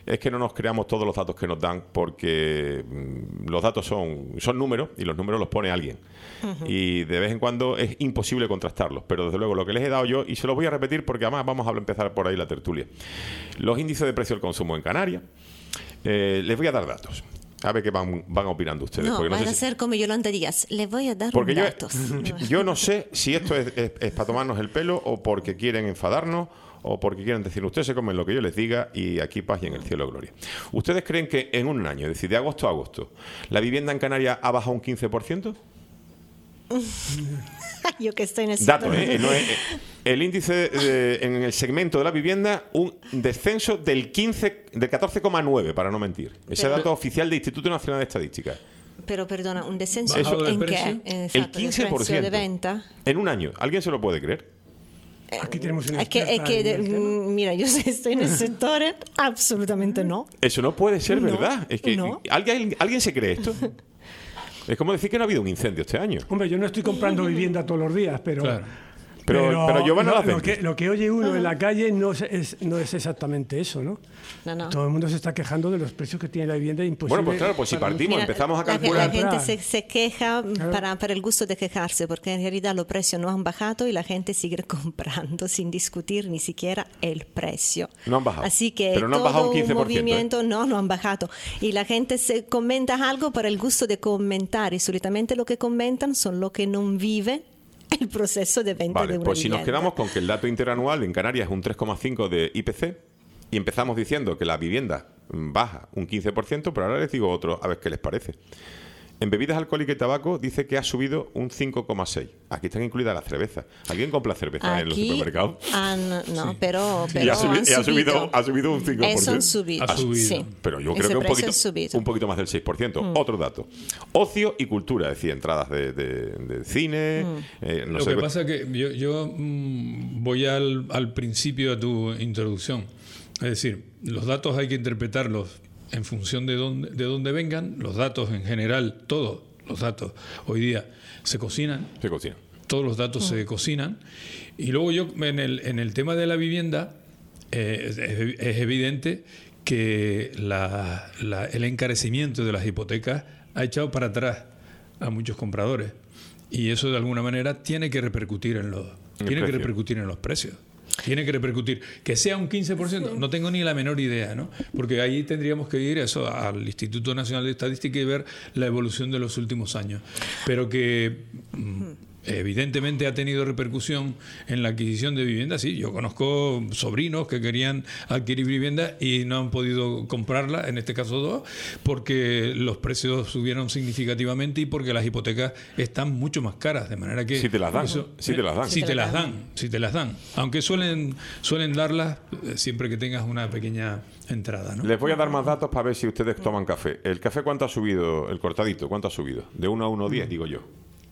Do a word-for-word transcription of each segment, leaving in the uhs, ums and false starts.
es que no nos creamos todos los datos que nos dan, porque mmm, los datos son, son números y los números los pone alguien. Uh-huh. Y de vez en cuando es imposible contrastarlos. Pero desde luego lo que les he dado yo, y se los voy a repetir porque además vamos a empezar por ahí la tertulia. Los índices de precio del consumo en Canarias, eh, les voy a dar datos. A ver qué van, van opinando ustedes. No, porque no van sé a si... ser como Yolanda Díaz. Les voy a dar porque yo, datos. Yo no sé si esto es, es, es para tomarnos el pelo o porque quieren enfadarnos o porque quieren decir, ustedes se comen lo que yo les diga y aquí paz y en el cielo gloria. ¿Ustedes creen que en un año, es decir, de agosto a agosto, la vivienda en Canarias ha bajado un quince por ciento? Yo que estoy en el Dato, ¿eh? No es, el índice de, en el segmento de la vivienda, un descenso del quince, del catorce coma nueve, para no mentir. Ese Pero, dato oficial del Instituto Nacional de Estadística. Pero perdona, un descenso Eso, ¿en precio? qué? Exacto, el quince por ciento de venta. En un año. ¿Alguien se lo puede creer? Aquí tenemos una Es que, es que de, mira, yo estoy en el sector, absolutamente no. Eso no puede ser no, verdad. Es que no. ¿alguien, ¿alguien se cree esto? Es como decir que no ha habido un incendio este año. Hombre, yo no estoy comprando vivienda todos los días, pero... Claro. Pero, pero, pero yo van a lo, la lo, que, lo que oye uno en la calle no es, es, no es exactamente eso, ¿no? No, no. Todo el mundo se está quejando de los precios que tiene la vivienda. Imposible. Bueno, pues claro, pues si para- partimos, Mira, empezamos a la, calcular... la gente se, se queja Claro. para, para el gusto de quejarse, porque en realidad los precios no han bajado y la gente sigue comprando sin discutir ni siquiera el precio. No han bajado. Así que Pero no han todo bajado un quince por ciento, un movimiento, no, no han bajado. Y la gente se comenta algo para el gusto de comentar y solamente lo que comentan son lo que no viven el proceso de venta Vale, de una pues si nos vivienda. quedamos con que el dato interanual en Canarias es un tres coma cinco de I P C y empezamos diciendo que la vivienda baja un quince por ciento, pero ahora les digo otro, a ver qué les parece. En bebidas alcohólicas y tabaco dice que ha subido un cinco coma seis. Aquí están incluidas las cervezas. ¿Alguien compra cerveza en los Aquí supermercados? han- no, pero, Y pero ha, subi- han y ha subido, subido. ha subido un cinco por ciento. Eso han subido. Ha subido. Sí. Pero yo creo Ese que un precio poquito, ha subido. un poquito más del seis por ciento. Mm. Otro dato. Ocio y cultura, es decir, entradas de, de, de cine. Mm. Eh, no Lo sé, que pasa es que yo, yo mm, voy al, al principio de tu introducción. Es decir, los datos hay que interpretarlos en función de dónde, de dónde vengan. Los datos en general, todos los datos hoy día se cocinan. se cocina. Todos los datos se cocinan. Y luego yo, en el, en el tema de la vivienda, eh, es, es evidente que la, la, el encarecimiento de las hipotecas ha echado para atrás a muchos compradores. Y eso de alguna manera tiene que repercutir en los, En tiene que precio. repercutir en los precios. Tiene que repercutir. Que sea un quince por ciento, no tengo ni la menor idea, ¿no? Porque ahí tendríamos que ir eso al Instituto Nacional de Estadística y ver la evolución de los últimos años. Pero que mm, evidentemente ha tenido repercusión en la adquisición de viviendas. Sí, yo conozco sobrinos que querían adquirir vivienda y no han podido comprarla, en este caso dos, porque los precios subieron significativamente y porque las hipotecas están mucho más caras, de manera que... Si te las dan, si te las dan. Si te las dan, si te las dan. Aunque suelen, suelen darlas eh, siempre que tengas una pequeña entrada, ¿no? Les voy a dar más datos para ver si ustedes toman café. ¿El café cuánto ha subido? El cortadito, ¿cuánto ha subido? De uno a uno diez, digo yo.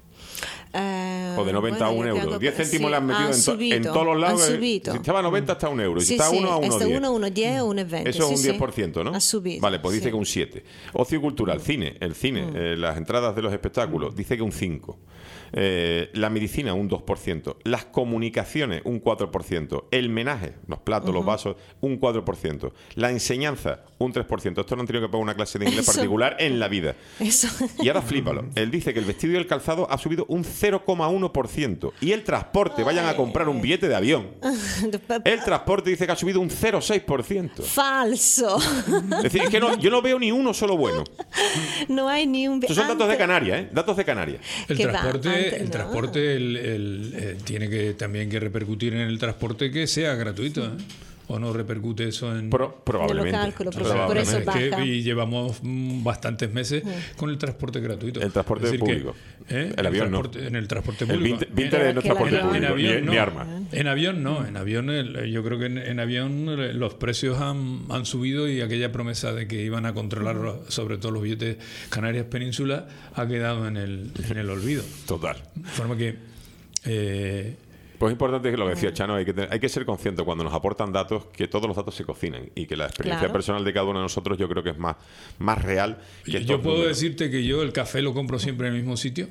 Eh, O de noventa a un bueno, yo euro. creo diez que céntimos sí, le han metido han en, to- subido, en todos los lados. han eh, subido. Si estaba a noventa está a un euro. Si Sí, está a sí, uno a uno está diez. uno a uno diez o uno veinte. Eso es un sí, diez por ciento, ¿no? Ha subido. Vale, pues dice sí. que un siete. Ocio cultural, cine, el cine, eh, las entradas de los espectáculos, dice que un cinco. Eh, la medicina, un dos por ciento. Las comunicaciones, un cuatro por ciento. El menaje, los platos, uh-huh. los vasos, un cuatro por ciento. La enseñanza, un tres por ciento. Esto no han tenido que pagar una clase de inglés Eso. particular en la vida. Eso. Y ahora flípalo. Él dice que el vestido y el calzado ha subido un cero coma uno por ciento. Y el transporte, vayan a comprar un billete de avión. El transporte dice que ha subido un cero coma seis por ciento. Falso. Es decir, es que no, yo no veo ni uno solo bueno. No hay ni un... Estos son datos de Canarias, ¿eh? Datos de Canarias. El que va, transporte, antes el no. transporte el, el, eh, tiene que también que repercutir en el transporte que sea gratuito, ¿eh? ¿O no repercute eso en...? Pro- probablemente. Yo lo calculo, por, Probablemente. por eso Es que- baja. y llevamos mm, bastantes meses con el transporte gratuito. El transporte Es decir que, público. ¿eh, El avión no. transporte- En el transporte El público. Vinter Vinter En- es no que transporte la- público, en avión ni, no. ni arma. En avión no, en avión el- yo creo que en, en avión eh, los precios han, han subido y aquella promesa de que iban a controlar los- sobre todo los billetes Canarias Península ha quedado en el, en el olvido. Total. De forma que eh, Pues es importante que lo que decía Chano, hay que, tener- hay que ser consciente cuando nos aportan datos que todos los datos se cocinan y que la experiencia Claro. personal de cada uno de nosotros yo creo que es más, más real que yo estos puedo números. decirte que yo el café lo compro siempre en el mismo sitio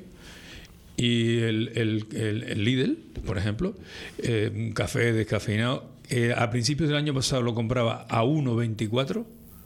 y el, el, el, el Lidl, por ejemplo, eh, un café descafeinado, eh, a principios del año pasado lo compraba a uno veinticuatro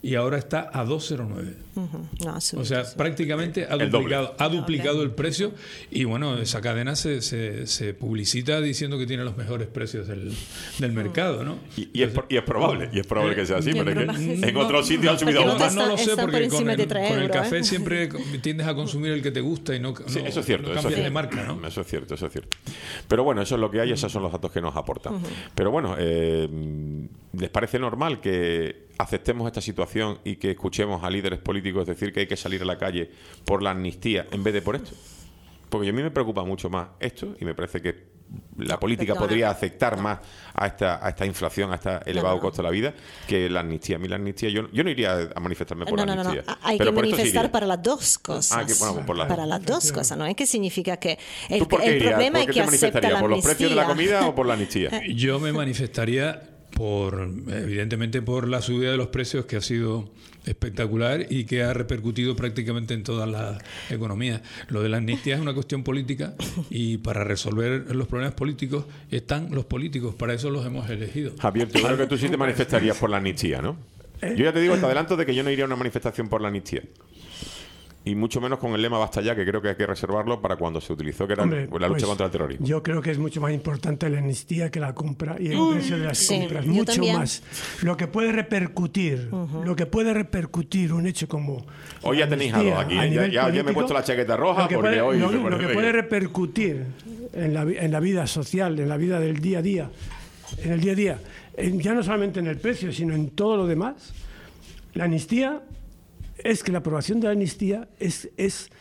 y ahora está a dos coma cero nueve. Uh-huh. No, o sea, prácticamente ha el duplicado, ha duplicado doble. el precio, y bueno, esa cadena se, se, se publicita diciendo que tiene los mejores precios del, del mercado, ¿no? Y, y, es, y es probable, y es probable que sea así, Y es pero es que probable. en otros sitios han subido Porque aún no más. No lo sé, Está por porque encima con el, de tres con el euros, café ¿eh? siempre tiendes a consumir el que te gusta y no, Sí, no- eso es cierto, no eso es cambias cierto. de marca, ¿no? Eso es cierto, eso es cierto. Pero bueno, eso es lo que hay, esos son los datos que nos aportan. Uh-huh. Pero bueno, eh, ¿les parece normal que aceptemos esta situación y que escuchemos a líderes políticos decir que hay que salir a la calle por la amnistía en vez de por esto? Porque a mí me preocupa mucho más esto y me parece que la política Perdona. podría afectar más a esta, a esta inflación, a este elevado No, no. costo de la vida, que la amnistía. A mí la amnistía, yo, yo no iría a manifestarme por No, la no, no, amnistía. no. Hay pero que por esto sí manifestar iría. para las dos cosas. Ah, que, bueno, por las- Para las dos cosas, ¿no? Es que significa que el, ¿Tú por qué el irías? problema ¿Por es qué que te acepta manifestarías? la ¿Por los precios de la amnistía. comida o por la amnistía? Yo me manifestaría por, evidentemente, por la subida de los precios, que ha sido espectacular y que ha repercutido prácticamente en toda la economía. Lo de la amnistía es una cuestión política, y para resolver los problemas políticos están los políticos, para eso los hemos elegido. Javier, yo creo que tú sí te manifestarías por la amnistía, ¿no? Yo ya te digo, te adelanto de que yo no iría a una manifestación por la amnistía. Y mucho menos con el lema basta ya, que creo que hay que reservarlo para cuando se utilizó, que era Hombre, la lucha pues, contra el terrorismo. Yo creo que es mucho más importante la amnistía que la compra y el precio de las sí, compras. yo Mucho también. más. Lo que puede repercutir, lo que puede repercutir un hecho como. Hoy la ya tenéis a amnistía dos aquí, a ¿eh? Ya- nivel ya- ya me he político, puesto la chaqueta roja lo que porque puede- hoy lo, se lo pone que de puede que- repercutir en la, vi- en la vida social, en la vida del día a día, en el día a día, en- ya no solamente en el precio, sino en todo lo demás. La amnistía es que la aprobación de la amnistía es, es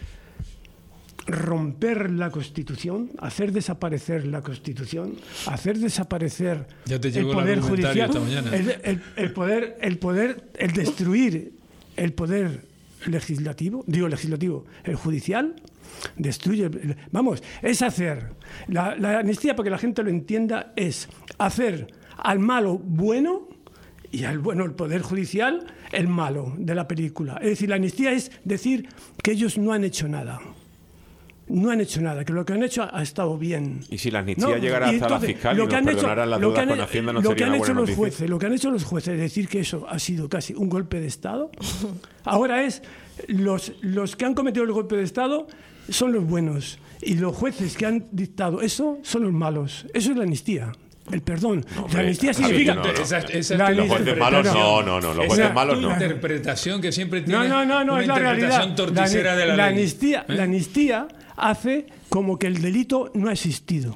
romper la Constitución, hacer desaparecer la Constitución, hacer desaparecer Ya te el llegó el poder argumentario judicial, esta mañana. el, el- el poder, el poder, el destruir el poder legislativo, digo legislativo, el judicial, destruye, el- el- vamos, es hacer, la, la amnistía, para que la gente lo entienda, es hacer al malo bueno y al bueno, el poder judicial, el malo de la película. Es decir, la amnistía es decir que ellos no han hecho nada. No han hecho nada, que lo que han hecho ha, ha estado bien. Y si la amnistía No, llegara y hasta entonces, la fiscal y lo nos que han hecho- perdonaran las lo que dudas han- con Hacienda, no lo que sería han una hecho buena los noticia. jueces, lo que han hecho los jueces, decir que eso ha sido casi un golpe de Estado. Ahora es los, los que han cometido el golpe de Estado son los buenos, y los jueces que han dictado eso son los malos. Eso es la amnistía, el perdón. hombre, la amnistía Javier, significa no, no. Esa- esa es La tu Los jueces malos interpretación. no, no, no, los Esa jueces es malos tu no. interpretación, que siempre No, tiene no, no, no, una es la interpretación realidad. torticera de la, la ley. amnistía, ¿Eh? la amnistía hace como que el delito no ha existido.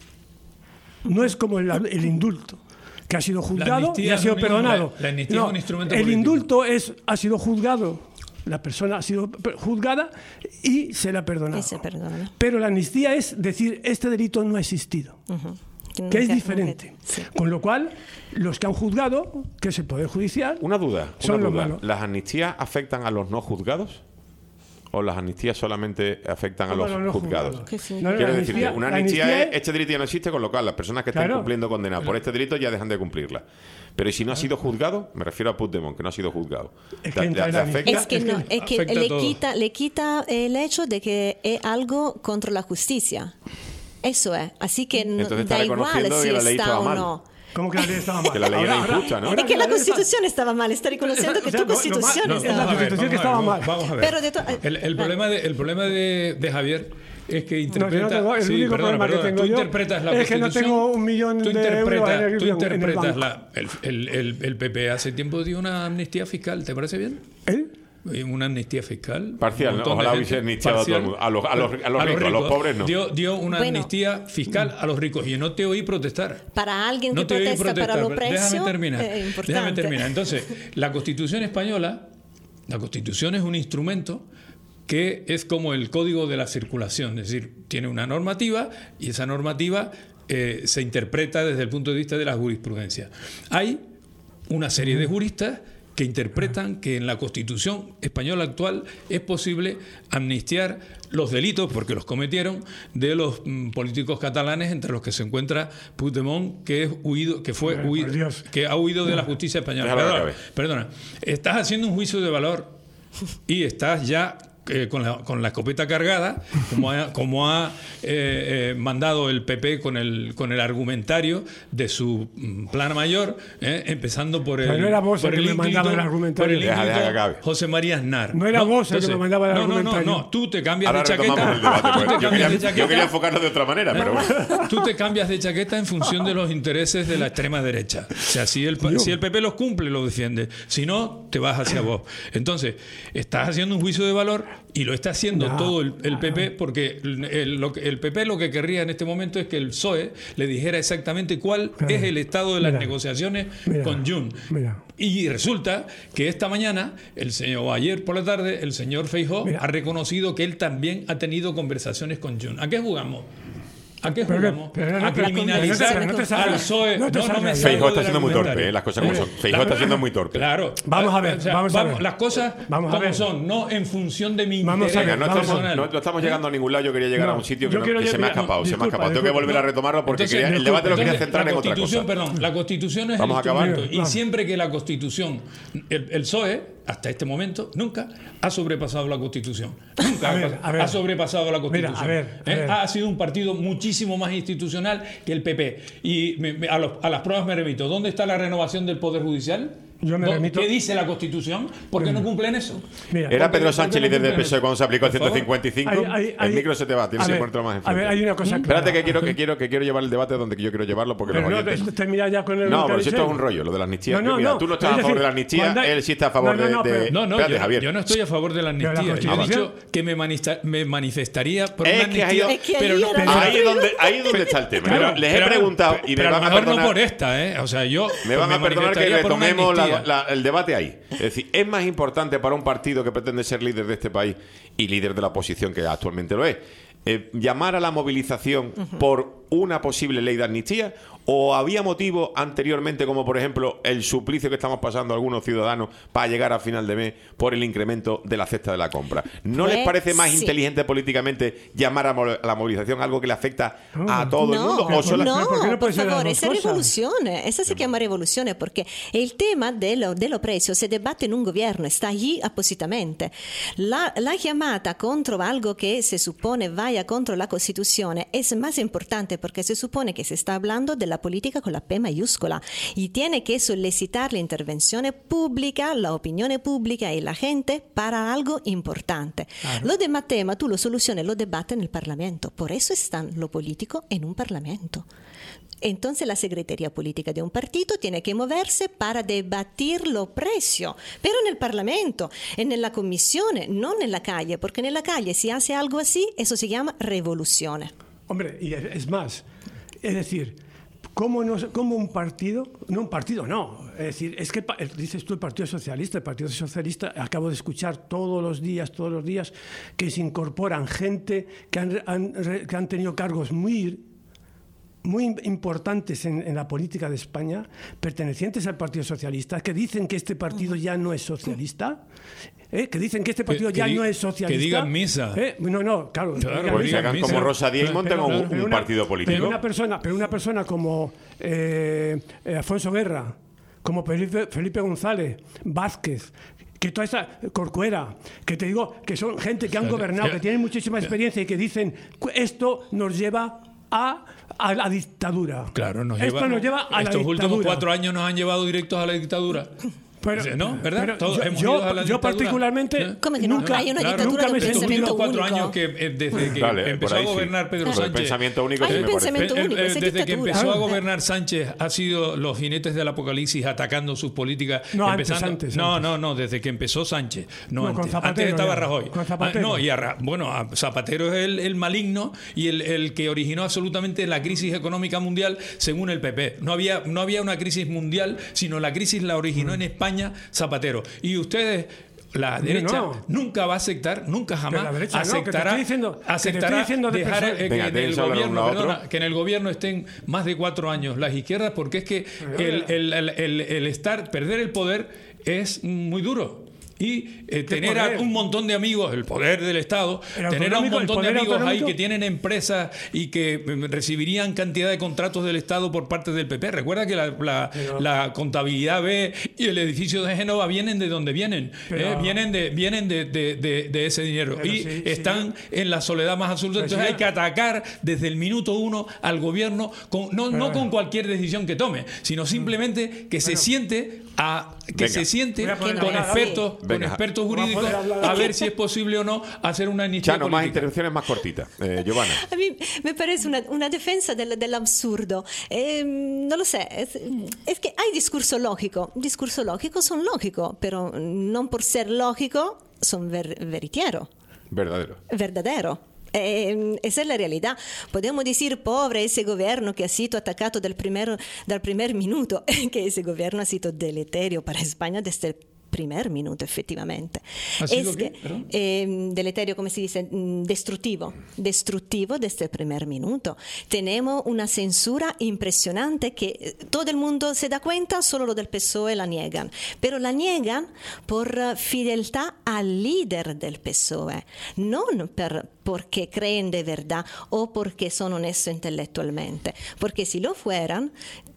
No es como el, el indulto, que ha sido juzgado y amnistía ha es sido un- perdonado. la- la amnistía es un instrumento el político. indulto es, ha sido juzgado, la persona ha sido per- juzgada y se le ha perdonado. Y se perdona. Pero la amnistía es decir, este delito no ha existido. Que Que es nunca- diferente. nunca- sí. Con lo cual, los que han juzgado, que es el Poder Judicial, Una duda, Son una los duda. malos. ¿Las amnistías afectan a los no juzgados? ¿O las amnistías solamente afectan a ¿Cómo los los no juzgados? juzgados? ¿Qué significa? No, no, Quiero la decir, amnistía- una la amnistía amnistía es, este delito ya no existe, con lo cual las personas que estén Claro. cumpliendo condena por este delito ya dejan de cumplirla. Pero ¿y si no ha sido juzgado? Me refiero a Puigdemont, que no ha sido juzgado. Es que ¿Te- entra te- en te la afecta? Es que, no, es que afecta a le, todos. quita, le quita el hecho de que es algo contra la justicia. Eso es. Así que no, Entonces está da igual reconociendo si que la ley está estaba o mal. no. como que la ley estaba mal. Que la ley era Ahora- ahora- injusta, ¿no? ahora Es que la ley está- Constitución estaba mal. Está reconociendo que O sea, tu lo- lo Constitución mal- está es la mal. Constitución que estaba mal. Vamos a ver. Pero de to- el, el problema, de, el problema de, de Javier es que No, interpreta... yo no tengo- el sí, único perdona, problema que perdona, tengo tú yo interpretas la es que no Constitución, tengo un millón tú de euros interpretas, en el- tú en el interpretas banco. la, el, el, el, el P P hace tiempo dio una amnistía fiscal, ¿te parece bien? ¿Eh? Una amnistía fiscal. Parcial, un ¿no? montón de Ojalá gente. hubiese amnistiado a todo el mundo. A los- a los- a los ricos, a los pobres no. Dio, dio una Bueno. amnistía fiscal a los ricos, y no te oí protestar. Para alguien No que te oí protesta para protestar, lo pero precio, déjame terminar. es importante. Déjame terminar. Entonces, la Constitución española, la Constitución es un instrumento que es como el código de la circulación, es decir, tiene una normativa y esa normativa eh, se interpreta desde el punto de vista de la jurisprudencia. Hay una serie de juristas que interpretan que en la Constitución española actual es posible amnistiar los delitos, porque los cometieron, de los mm, políticos catalanes, entre los que se encuentra Puigdemont, que es huido, que fue Por huido, Dios. que ha huido de la justicia española. Déjalo que Perdona, acabe. perdona, estás haciendo un juicio de valor y estás ya eh, con, la, con la escopeta cargada, como ha, como ha eh, eh, mandado el P P con el, con el argumentario de su mm, plan mayor, eh, empezando por el, Pero no era vos por el que me mandaba el argumentario. por el Deja, deja que acabe. José María Aznar. No era vos el que me mandaba el no, argumentario. No, no, no, tú te cambias Ahora de chaqueta. retomamos el debate. Tú Pues. te Yo, cambias quería, de chaqueta. yo quería enfocarlo de otra manera, pero bueno. Tú te cambias de chaqueta en función de los intereses de la extrema derecha. O sea, si el, si el P P los cumple, lo defiende. Si no, te vas hacia vos. Entonces, estás haciendo un juicio de valor y lo está haciendo No. todo el, el P P, porque el, lo que- el P P lo que querría en este momento es que el P S O E le dijera exactamente cuál Claro. es el estado de las Mira. negociaciones Mira. con Jun. Mira. Y resulta que esta mañana, el señor, o ayer por la tarde, el señor Feijóo Mira. ha reconocido que él también ha tenido conversaciones con Jun. ¿A qué jugamos? ¿A qué Pero- jugamos? pero no a te- criminalizar pero no te al salgas. P S O E. No te No, no me salgas. salgo Feijóo está del siendo muy torpe, argumentario. ¿eh? Las cosas como son. Feijóo está siendo muy torpe. Claro. Vamos a ver, O sea, vamos a ver. Las cosas Vamos a como ver. son, no en función de mi Vamos a interés ver, Venga, no vamos estamos, personal. no, no estamos llegando a ningún lado. Yo quería llegar No, a un sitio que, yo no- quiero que se me ha llegar- escapado. se me ha disculpa, escapado. Tengo que disculpa, volver a no. retomarlo porque Entonces, quería- el disculpa, debate lo quería entonces, centrar la en otra Constitución, cosa. Perdón, la Constitución es Vamos a el acabar. instrumento. Y Vamos. siempre que la Constitución, el, el P S O E, hasta este momento, nunca ha sobrepasado la Constitución. Nunca A ha ver, pas- a ver. ha sobrepasado la Mira, Constitución. a ver, a ¿Eh? ver. Ha sido un partido muchísimo más institucional que el P P. Y me- me- a, los- a las pruebas me remito. ¿Dónde está la renovación del Poder Judicial? Yo me ¿Dó- remito- ¿Qué dice la Constitución? ¿Por qué no cumplen eso? Mira, Era Porque- Pedro Sánchez porque no líder del cumplen P S O E eso. cuando se aplicó el Por favor. ciento cincuenta y cinco. Hay- hay- hay- El micro se te va, tienes a que ver, ponértelo más a enfrente. ver, hay una cosa Espérate clara. que quiero, que quiero, que quiero llevar el debate donde yo quiero llevarlo porque Pero los no, oyentes... termina ya con el No, lo que pero ha si dicho esto es él. un rollo, lo de la amnistía. No, no, Mira, no. tú no estás Es a favor decir, de la amnistía, cuando hay- él sí está a favor No, no, no, de... de- pero- No, no, Espérate, yo, Javier. yo no estoy a favor de la Pero la amnistía. Yo he Constitución- dicho que me, manista- me manifestaría por Es una que ahí- amnistía, Es que pero ahí no, era- pero- Ahí es donde, ahí es donde está el tema. pero- Pero les he pero- preguntado y me pero van a a lo mejor no perdonar... por esta, ¿eh? O sea, yo Me van a perdonar que manifestaría por una retomemos la- amnistía. la- el debate ahí. Es decir, es más importante para un partido que pretende ser líder de este país y líder de la oposición, que actualmente lo es, eh, llamar a la movilización por una posible ley de amnistía, o había motivo anteriormente, como por ejemplo el suplicio que estamos pasando algunos ciudadanos para llegar a final de mes por el incremento de la cesta de la compra. ¿No les Pues, parece más sí. inteligente políticamente llamar a, mo- a la movilización, algo que le afecta a todo el mundo? No, ¿O sola- no, Pero ¿por qué no puede por ser las favore, dos esa cosas? rivoluzione, esa si chiama rivoluzione perché il tema dello, dello prezzo si dibatte in un governo, sta lì appositamente. La, la chiamata contro algo che se suppone vaya contro la Costituzione es más importante porque se supone que se está hablando de la política con la P mayúscula y tiene que solicitar la intervención pública, la opinione pubblica y la gente para algo importante. Lo demás tema tú lo soluciones, lo debates en el Parlamento. Por eso está lo político en un Parlamento. Entonces la Secretaría Política de un partido tiene que moverse para debatir los precios, pero en el Parlamento, en la Comisión, no en la calle, porque en la calle si hace algo así, eso se llama revolución. Hombre, y es es más, es decir, ¿cómo, nos- cómo un partido, no un partido, no, es decir, es que pa- dices tú el Partido Socialista, el Partido Socialista, acabo de escuchar todos los días, todos los días, que se incorporan gente que han, han re- que han tenido cargos muy muy importantes en, en la política de España, pertenecientes al Partido Socialista, que dicen que este partido ya no es socialista, ¿eh? que dicen que este partido que ya di- no es que socialista. digan misa. ¿eh? No, no, claro. que Claro, digan Pues misa. que hagan misa. como Rosa Díaz y monten Pero- un, pero un una- partido político. Pero una persona, pero una persona como eh, eh, Alfonso Guerra, como Felipe, Felipe González, Vázquez, que toda esa Corcuera, que te digo que son gente que han Claro, gobernado, ya- que tienen muchísima experiencia y que dicen esto nos lleva a, a la dictadura. Claro, nos esto lleva, nos lleva a la estos dictadura. últimos cuatro años nos han llevado directos a la dictadura. Pero- ¿No? ¿Verdad? pero Todos yo- hemos yo- ido a la yo dictadura. particularmente- ¿Eh? ¿Cómo que Nunca- nunca hay una Claro, dictadura nunca me de he estos sentido pensamiento últimos cuatro único? años que eh, desde que Dale, por empezó ahí a sí. gobernar Pedro Lo del Sánchez. pensamiento único Hay sí un me parece. pensamiento Eh, eh, único, esa desde que dictadura. empezó a Claro. gobernar Sánchez ha sido los jinetes del apocalipsis atacando sus políticas. No, antes, empezando- antes, no, antes. no, no, desde que empezó Sánchez. No, No, con antes. Zapatero Antes estaba ya. Rajoy. Con Ah, Zapatero. no, y a Ra- bueno, a Zapatero es el, el maligno y el, el que originó absolutamente la crisis económica mundial según el P P. No había, no había una crisis mundial, sino la crisis la originó Mm. en España Zapatero. Y ustedes... La Hombre, derecha no. nunca va a aceptar, nunca jamás la derecha no, que te aceptará, estoy diciendo- que te estoy aceptará diciendo de dejar personas- eh, que Venga, en el déjense hablar gobierno, uno a otro. perdona, que en el gobierno estén más de cuatro años las izquierdas, porque es que el, el- el- el- el estar, perder el poder es muy duro. y eh, tener poder? a un montón de amigos, el poder del Estado, El tener a un autonómico, el montón de poder amigos ahí autonómico. que tienen empresas y que eh, recibirían cantidad de contratos del Estado por parte del P P. Recuerda que la, la, Pero- la contabilidad B y el edificio de Génova vienen de donde vienen, Pero- eh, vienen de vienen de, de- de- de ese dinero Pero y sí, están en la soledad más absoluta. Pero Entonces sí, hay que atacar desde el minuto uno al gobierno, con, no, no con cualquier decisión que tome, sino simplemente que se siente a que Venga. se siente Voy a poner con a hablar. expertos, con Venga. expertos Voy a jurídicos poner a hablar. a ver si es posible o no hacer una amnistía Chano, más política. intervenciones más cortitas. Eh, Giovanna. A mí me parece una, una defensa del, del absurdo. Eh, no lo sé, es, es que hay discurso lógico. Discurso lógico son lógicos, pero no por ser lógico son ver, veritiero, Verdadero. verdadero. Eh, esa es la realidad. Podemos decir, pobre ese gobierno que ha sido atacado del primer, del primer minuto, que ese gobierno ha sido deleterio para España desde el primer minuto, effettivamente. ¿Ha sido Es qué? que, Perdón. eh, deleterio, come si dice, Mm, destruttivo, destruttivo desde el primer minuto. Tenemos una censura impresionante que eh, todo el mundo se da cuenta, solo los del P S O E la niegan, pero la niegan por eh, fedeltà al líder del P S O E, non per, porque creen de verdad o porque son honestos intelectualmente, porque si lo fueran,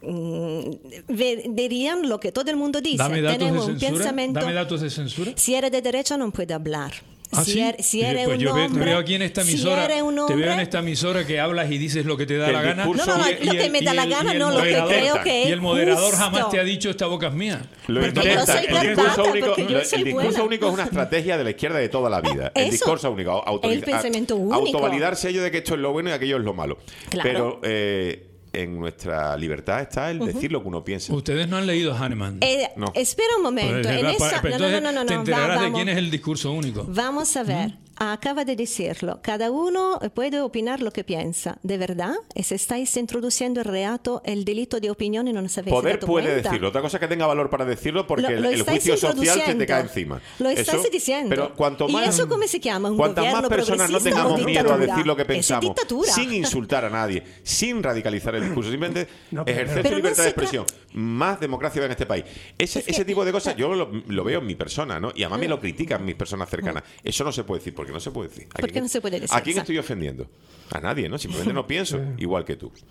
mm, ver- verían lo que todo el mundo dice. Dame datos Tenemos de un censura. pensamiento. Dame datos de censura. Si eres de derecha no puede hablar. ¿Ah, si, sí? er- si Oye, eres pues un yo ve- hombre, te veo aquí en esta si emisora, eres un te veo en hombre- esta emisora que hablas y dices lo que te da Que la el gana. discurso- No, no, no, y- lo y que el- me da y la el- gana, y el no, lo que moderador- creo que y es el moderador justo. jamás te ha dicho esta boca es mía. Lo Porque yo intenta. soy El garbata, discurso único, porque yo lo- soy el discurso buena. único es una estrategia de la izquierda de toda la vida. El Eso. discurso único. autoriza- El pensamiento único. Autovalidarse ello de que esto es lo bueno y aquello es lo malo. Claro. Pero eh, en nuestra libertad está el decir lo que uno piensa. Ustedes no han leído Hahnemann. Eh, No. Espera un momento. Pues, en eh, esa- pero no, no, no, entonces no, no, te no, enterarás va- de vamos. quién es el discurso único. Vamos a ver, acaba de decirlo, cada uno puede opinar lo que piensa, ¿de verdad? Y se estáis introduciendo el reato, el delito de opinión y no nos habéis Poder dado puede cuenta. decirlo. Otra cosa es que tenga valor para decirlo porque Lo- el, lo el estáis juicio social se te introduciendo. cae encima. Lo estáis Eso- diciendo. Pero cuanto ¿Y más, eso cómo se llama? ¿Un cuantas más gobierno personas no progresista o tengamos miedo a dictadura? decir lo que Eso es pensamos, dictadura. sin insultar a nadie, sin radicalizar el discurso, simplemente No, pero- ejercer pero su no libertad se de expresión, más democracia en este país. Ese, Es que- ese tipo de cosas yo lo, lo veo en mi persona, ¿no? Y además me lo critican mis personas cercanas. Eso no se puede decir, porque no se puede decir. ¿A ¿Por quién- qué no se puede decir? ¿A quién Exacto. estoy ofendiendo? A nadie, ¿no? Simplemente no pienso igual que tú.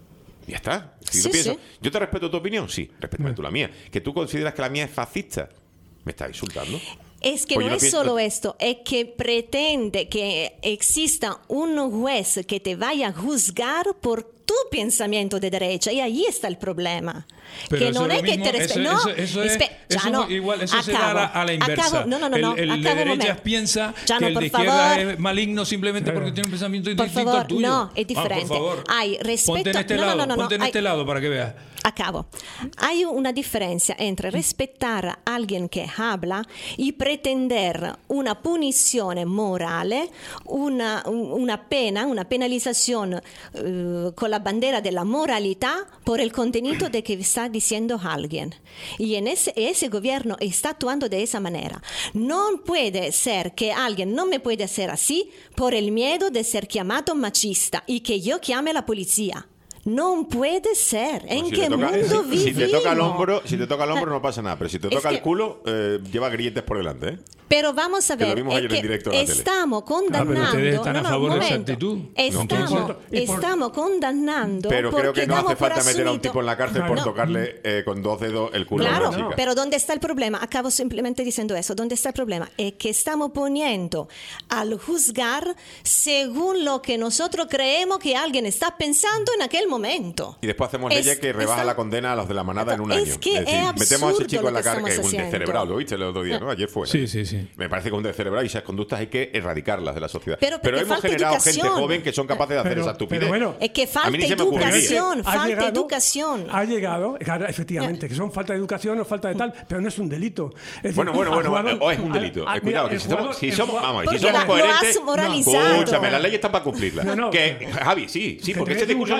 Y ya está. Si Sí, no pienso- sí. Yo te respeto tu opinión, sí, respétame tú la mía. Que tú consideras que la mía es fascista, me estás insultando. Es que Pues no yo no es pienso- solo esto, es que pretende que exista un juez que te vaya a juzgar por tu pensamiento de derecha y ahí está el problema. Pero que eso no es es lo que mismo, te respe- eso- no, eso- eso es- espe- eso Giano, es igual, eso se da acabo, a la, a la inversa. acabo, no, no, no, no, el el de acabo un derechas momento. piensa Giano, que el por de izquierda favor. es maligno simplemente porque tiene un pensamiento Por distinto favor, al tuyo. no, es Ah, diferente. por favor. Hay respeto- Ponte en este no, no, lado, no, no, no, ponte en hay- este lado para que veas. Acabo. Hay una diferencia entre respetar a alguien que habla y pretender una punición moral, una, un- una pena, una penalización eh, con la bandera de la moralidad por el contenido de que está diciendo alguien. Y en ese, ese gobierno está actuando de esa manera. No puede ser que alguien no me puede hacer así por el miedo de ser llamado machista y que yo llame a la policía. No puede ser. ¿En Si qué te toca- mundo si- vivimos? Si te toca el hombro, si te toca el hombro no pasa nada, pero si te Es toca que- el culo, eh, lleva grilletes por delante, ¿eh? Pero vamos a Que lo ver, vimos es ayer en que directo en la tele. estamos Ah, condenando. pero ustedes están a no, no, favor un de esa momento. actitud. Estamos, No, por- y por- estamos condenando. Pero creo porque que no damos hace por falta meter a un asumido- tipo en la cárcel por No. tocarle eh, con dos dedos el culo a Claro, una chica. pero ¿dónde está el problema? Acabo simplemente diciendo eso. ¿Dónde está el problema? Es que estamos poniendo al juzgar según lo que nosotros creemos que alguien está pensando en aquel momento. Y después hacemos Es- leyes que rebajan está- la condena a los de la manada en un Es año. que es decir, metemos a ese absurdo chico lo en la que cárcel, que es estamos un haciendo. descerebrado, lo viste el otro día, ¿no? Ayer fue. Sí, sí, sí. Me parece que es un descerebrado y esas conductas hay que erradicarlas de la sociedad. Pero porque hemos falta generado gente educación. joven que son capaces de hacer Pero- esa estupidez. pero bueno, Es que A falta mí ni se me ocurriría. educación, Ha falta llegado- educación. Ha llegado, claro, efectivamente, que son falta de educación o falta de tal, pero no es un delito. Es decir, Bueno, bueno, al bueno, jugador- o es un delito. al- Eh, cuidado, que el si somos, jugador- si el somos, jugador- vamos, si Porque somos la- lo coherentes. has moralizado. Escúchame, las leyes están para cumplirlas. No, no, que, pero- Javi, sí, sí, que porque te este voy a decir un discurso no me caso. gusta.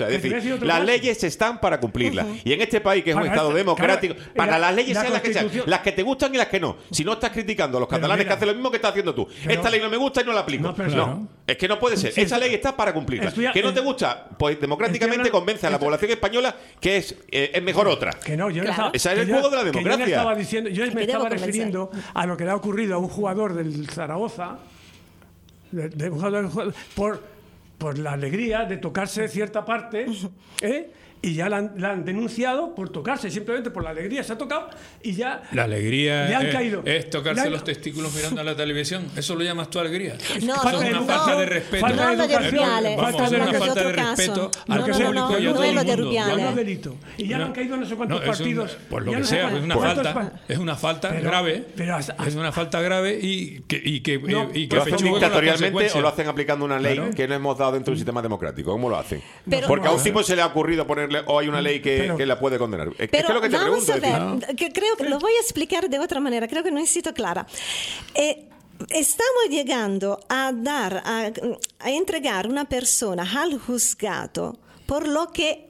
Es Que te voy a decir, decir otro las caso. leyes están para cumplirlas. Uh-huh. Y en este país, que es un Para Estado este- democrático, claro, para la- las leyes la sean las que sean, Constitución- las que te gustan y las que no. Si no estás criticando a los Pero catalanes mira, que hacen lo mismo que estás haciendo tú. pero- Esta ley no me gusta y no la aplico. No, pero No, claro. es que no puede ser. Sí, Esa sí. ley está para cumplirla. Estoy a- Que no te eh, gusta, pues democráticamente estoy hablando- convence a la estoy- población española que es, eh, es mejor otra. Que no, yo no Claro. estaba, Ese es que el yo- juego de la que democracia. Yo, no estaba diciendo, yo me debo estaba convencer. refiriendo a lo que le ha ocurrido a un jugador del Zaragoza, de, de un jugador, jugador- por, por la alegría de tocarse cierta parte, ¿eh? Y ya la han, la han denunciado por tocarse, simplemente por la alegría se ha tocado y ya La alegría le han es, caído. es tocarse Le han- los testículos mirando a la televisión. ¿Eso lo llamas tú alegría? No, Eso Falta es de una educación, falta de respeto. falta No de lo de educación, Rubiales, Vamos, falta es de una hablando de falta de otro respeto caso. al No, no, público no, y a no todo es el lo de mundo. Rubiales. no, no No, es delito. Y ya le han caído no sé cuántos no, es un- partidos. Pues lo Ya que no sé sea, pues es una cuántos falta, pa- es una falta Pero- grave, pero hasta- es una falta grave y que y que, No, y que ¿Lo hacen pechuga con las dictatorialmente o consecuencias. lo hacen aplicando una ley Claro. que no hemos dado dentro de un sistema democrático? ¿Cómo lo hacen? Pero- Porque a un tipo se le ha ocurrido ponerle o hay una ley que, Pero- que la puede condenar. Es, es Pero que es lo que te vamos pregunto. a es ver, decir, que creo que lo voy a explicar de otra manera, creo que no he sido clara. Eh, estamos llegando a dar, a, a entregar una persona al juzgado por lo que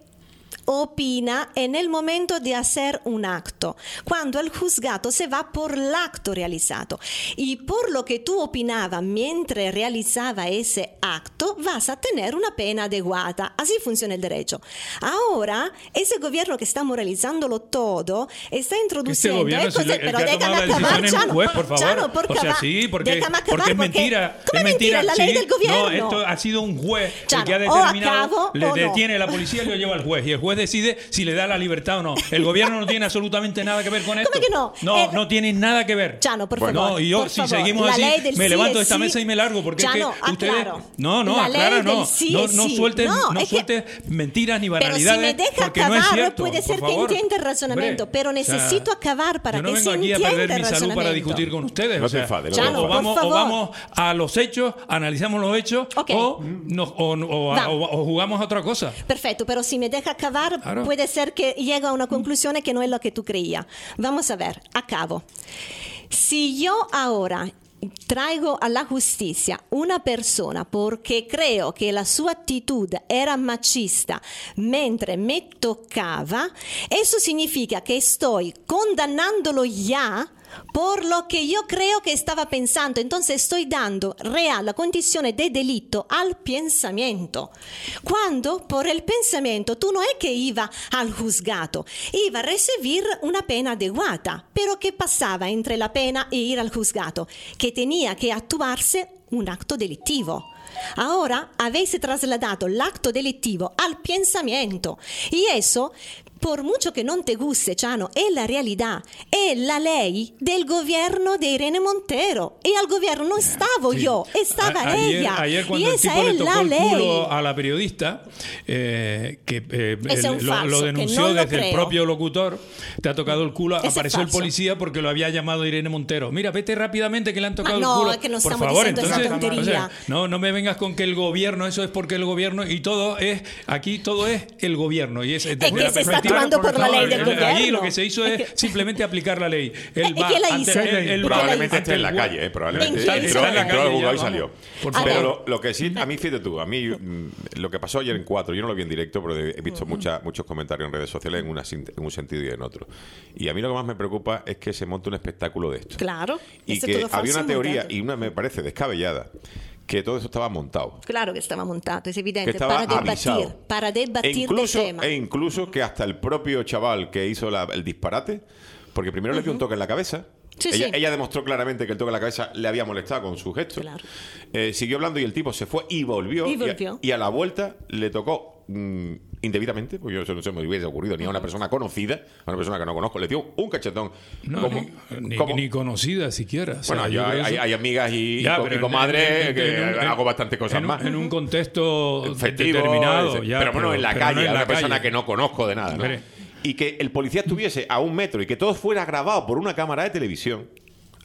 opina en el momento de hacer un acto, cuando el juzgado se va por el acto realizado. Y por lo que tú opinabas mientras realizaba ese acto, vas a tener una pena adecuada. Así funciona el derecho. Ahora, ese gobierno que está moralizándolo todo, está introduciendo... gobierno es el- cosas- el que pero ha déjame tomado la acabar, decisión en un Chano. juez, por favor. Chano, por O sea, acabar. sí, porque, Déjame acabar, porque es mentira. ¿Cómo Es mentira, Es la ley sí. del gobierno. No, esto ha sido un juez Chano, el que ha o determinado, acabo le o no. detiene la policía y lo lleva al juez. Y el juez decide si le da la libertad o no. El gobierno no tiene absolutamente nada que ver con esto. ¿Cómo que no? No, Eh, no tiene nada que ver. Chano, por Bueno, favor. No, y yo, por si favor. seguimos La así, ley del me sí levanto de es esta sí. mesa y me largo. Porque Chano, es que ustedes. aclaro. No, no, La ley aclara, no. del sí No, es no sí. sueltes, No, no es que- sueltes mentiras ni Pero si banalidades. me deja porque no es acabar, cierto. puede por ser que favor. entienda el razonamiento, Hombre, pero o sea, necesito acabar para yo no que vengo se aquí a entienda perder el mi salud para razonamiento. discutir con ustedes. No o te sea, enfades, no te o, enfades. vamos, por o favor. vamos a los hechos, analizamos los hechos Ok. o, nos- o, o- Va. o- o jugamos a otra cosa. Perfecto, pero si me deja acabar, Claro. puede ser que llegue a una conclusión que no es lo que tú creías. Vamos a ver, acabo. Si yo ahora traigo a la justicia una persona porque creo que la sua actitud era machista mentre me toccava, eso significa que estoy condannándolo ya por lo que yo creo que estaba pensando. Entonces estoy dando real la condición de delito al pensamiento. Cuando por el pensamiento tú no es que iba al juzgado, iba a recibir una pena adecuada. Pero ¿qué pasaba entre la pena e ir al juzgado? Que tenía que actuarse un acto delictivo. Ahora habéis trasladado el acto delictivo al pensamiento y eso, por mucho que no te guste, Chano, es la realidad, es la ley del gobierno de Irene Montero. Y al gobierno no estaba Sí. yo, estaba A- ayer, ella. Ayer y cuando el esa tipo le es tocó la el ley. culo a la periodista, eh, que eh, Ese es el- un lo, falso, lo que denunció no lo desde el creo. propio locutor, te ha tocado el culo, Ese es apareció el falso. policía porque lo había llamado Irene Montero. Mira, vete rápidamente que le han tocado no, el culo. es que no Por estamos favor, diciendo esa entonces, tontería. o sea, no, no me vengas con que el gobierno, eso es porque el gobierno, y todo es, aquí todo es el gobierno. Y es, desde que la se está perspectiva- actuando por la No, ley del Allí gobierno. lo que se hizo es Es que- simplemente aplicar la ley. Él ¿Y va quién la ante- hizo? él- él va Probablemente ante esté en el la juez. calle, ¿eh? Probablemente ¿En quién? entró, Está en la entró al calle juzgado y ya, salió. vamos. Por A Pero ver. lo, lo que sí, a mí, fíjate tú, a mí mm, lo que pasó ayer en Cuatro, yo no lo vi en directo, pero he visto mucha- muchos comentarios en redes sociales en, una, sin- en un sentido y en otro. Y a mí lo que más me preocupa es que se monte un espectáculo de esto. Claro. Y eso que todo falso había una y teoría, montado. y una me parece descabellada, que todo eso estaba montado. Claro que estaba montado, es Que evidente, estaba para debatir, avisado. para E debatir incluso, del tema. e incluso que hasta el propio chaval que hizo la- el disparate, porque primero le dio un toque en la cabeza. Sí, ella, sí. ella demostró claramente que el toque en la cabeza le había molestado con su gesto. Claro. Eh, siguió hablando y el tipo se fue y volvió. Y a- volvió. Y, a, la vuelta le tocó mm, indebidamente, porque yo eso no se me hubiese ocurrido ni a una persona conocida, a una persona que no conozco, le dio un cachetón. No, como- ni, ni- como- ni conocida siquiera. O sea, bueno, yo yo hay, creo hay- eso- hay amigas y, Ya, y co- pero y en- comadres en- que en un- hago bastantes cosas en un- más. En un contexto Festivo, determinado. ese. ya, pero bueno, en la pero calle, no en a la una persona calle. que no conozco de nada, ¿no? Hombre. Y que el policía estuviese a un metro y que todo fuera grabado por una cámara de televisión.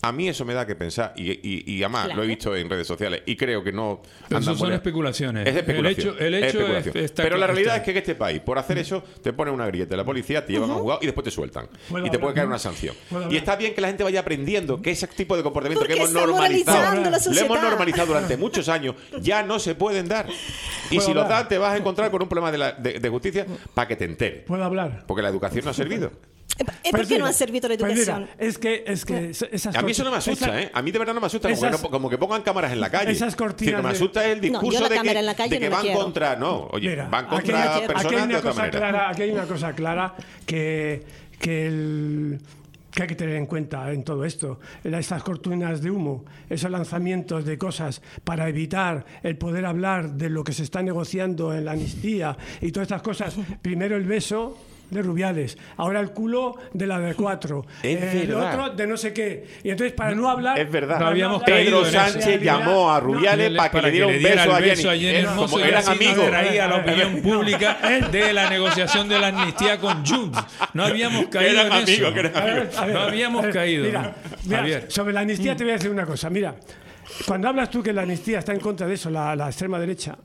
A mí eso me da que pensar, y, y, y además Claro. lo he visto en redes sociales, y creo que no... Pero andan eso son por- especulaciones. Es especulación. El hecho, el es hecho especulación. es- está Pero la está- realidad es que en este país, por hacer eso, te ponen una grillete de la policía, te llevan a un juzgado y después te sueltan. ¿Puedo Y te puede hablar? caer una sanción. ¿Puedo Y hablar? está bien que la gente vaya aprendiendo que ese tipo de comportamiento Porque que hemos está normalizado, moralizando la lo sociedad. hemos normalizado durante muchos años, ya no se pueden dar. Y ¿Puedo si los hablar? dan, te vas a encontrar con un problema de, la- de- de justicia para que te enteres. ¿Puedo hablar? Porque la educación no ha servido. ¿Y Pues por qué no mira, ha servido la pues educación? mira, es que, es que esas A mí eso no me corti- asusta, esa- ¿eh? A mí de verdad no me asusta, como, esas- que, no- como que pongan cámaras en la calle. esas cortinas Es decir, que me de- asusta el No, yo discurso la de cámara que, en la calle de que no la van quiero. contra... No, oye, Mira, van aquí, contra aquí hay personas una de otra cosa manera. clara, aquí hay una cosa clara que, que, el- que hay que tener en cuenta en todo esto. Estas cortinas de humo, esos lanzamientos de cosas para evitar el poder hablar de lo que se está negociando en la amnistía y todas estas cosas. Primero el beso de Rubiales, ahora el culo de la de cuatro, Es el verdad. otro de no sé qué. Y entonces para no hablar... Es verdad. No habíamos para caído Pedro en eso. Sánchez llamó a Rubiales No, para que le diera un beso a el beso a Jenny. Jenny Eh, Hermoso Como y eran así nos amigos. traía a la opinión pública de la negociación de la amnistía con Junts. No habíamos Que caído eran en amigos, eso. que eran A ver, amigos. a ver, No habíamos a ver, caído, Mira, mira, Javier. sobre la amnistía te voy a decir una cosa. Mira, cuando hablas tú que la amnistía está en contra de eso, la, la extrema derecha,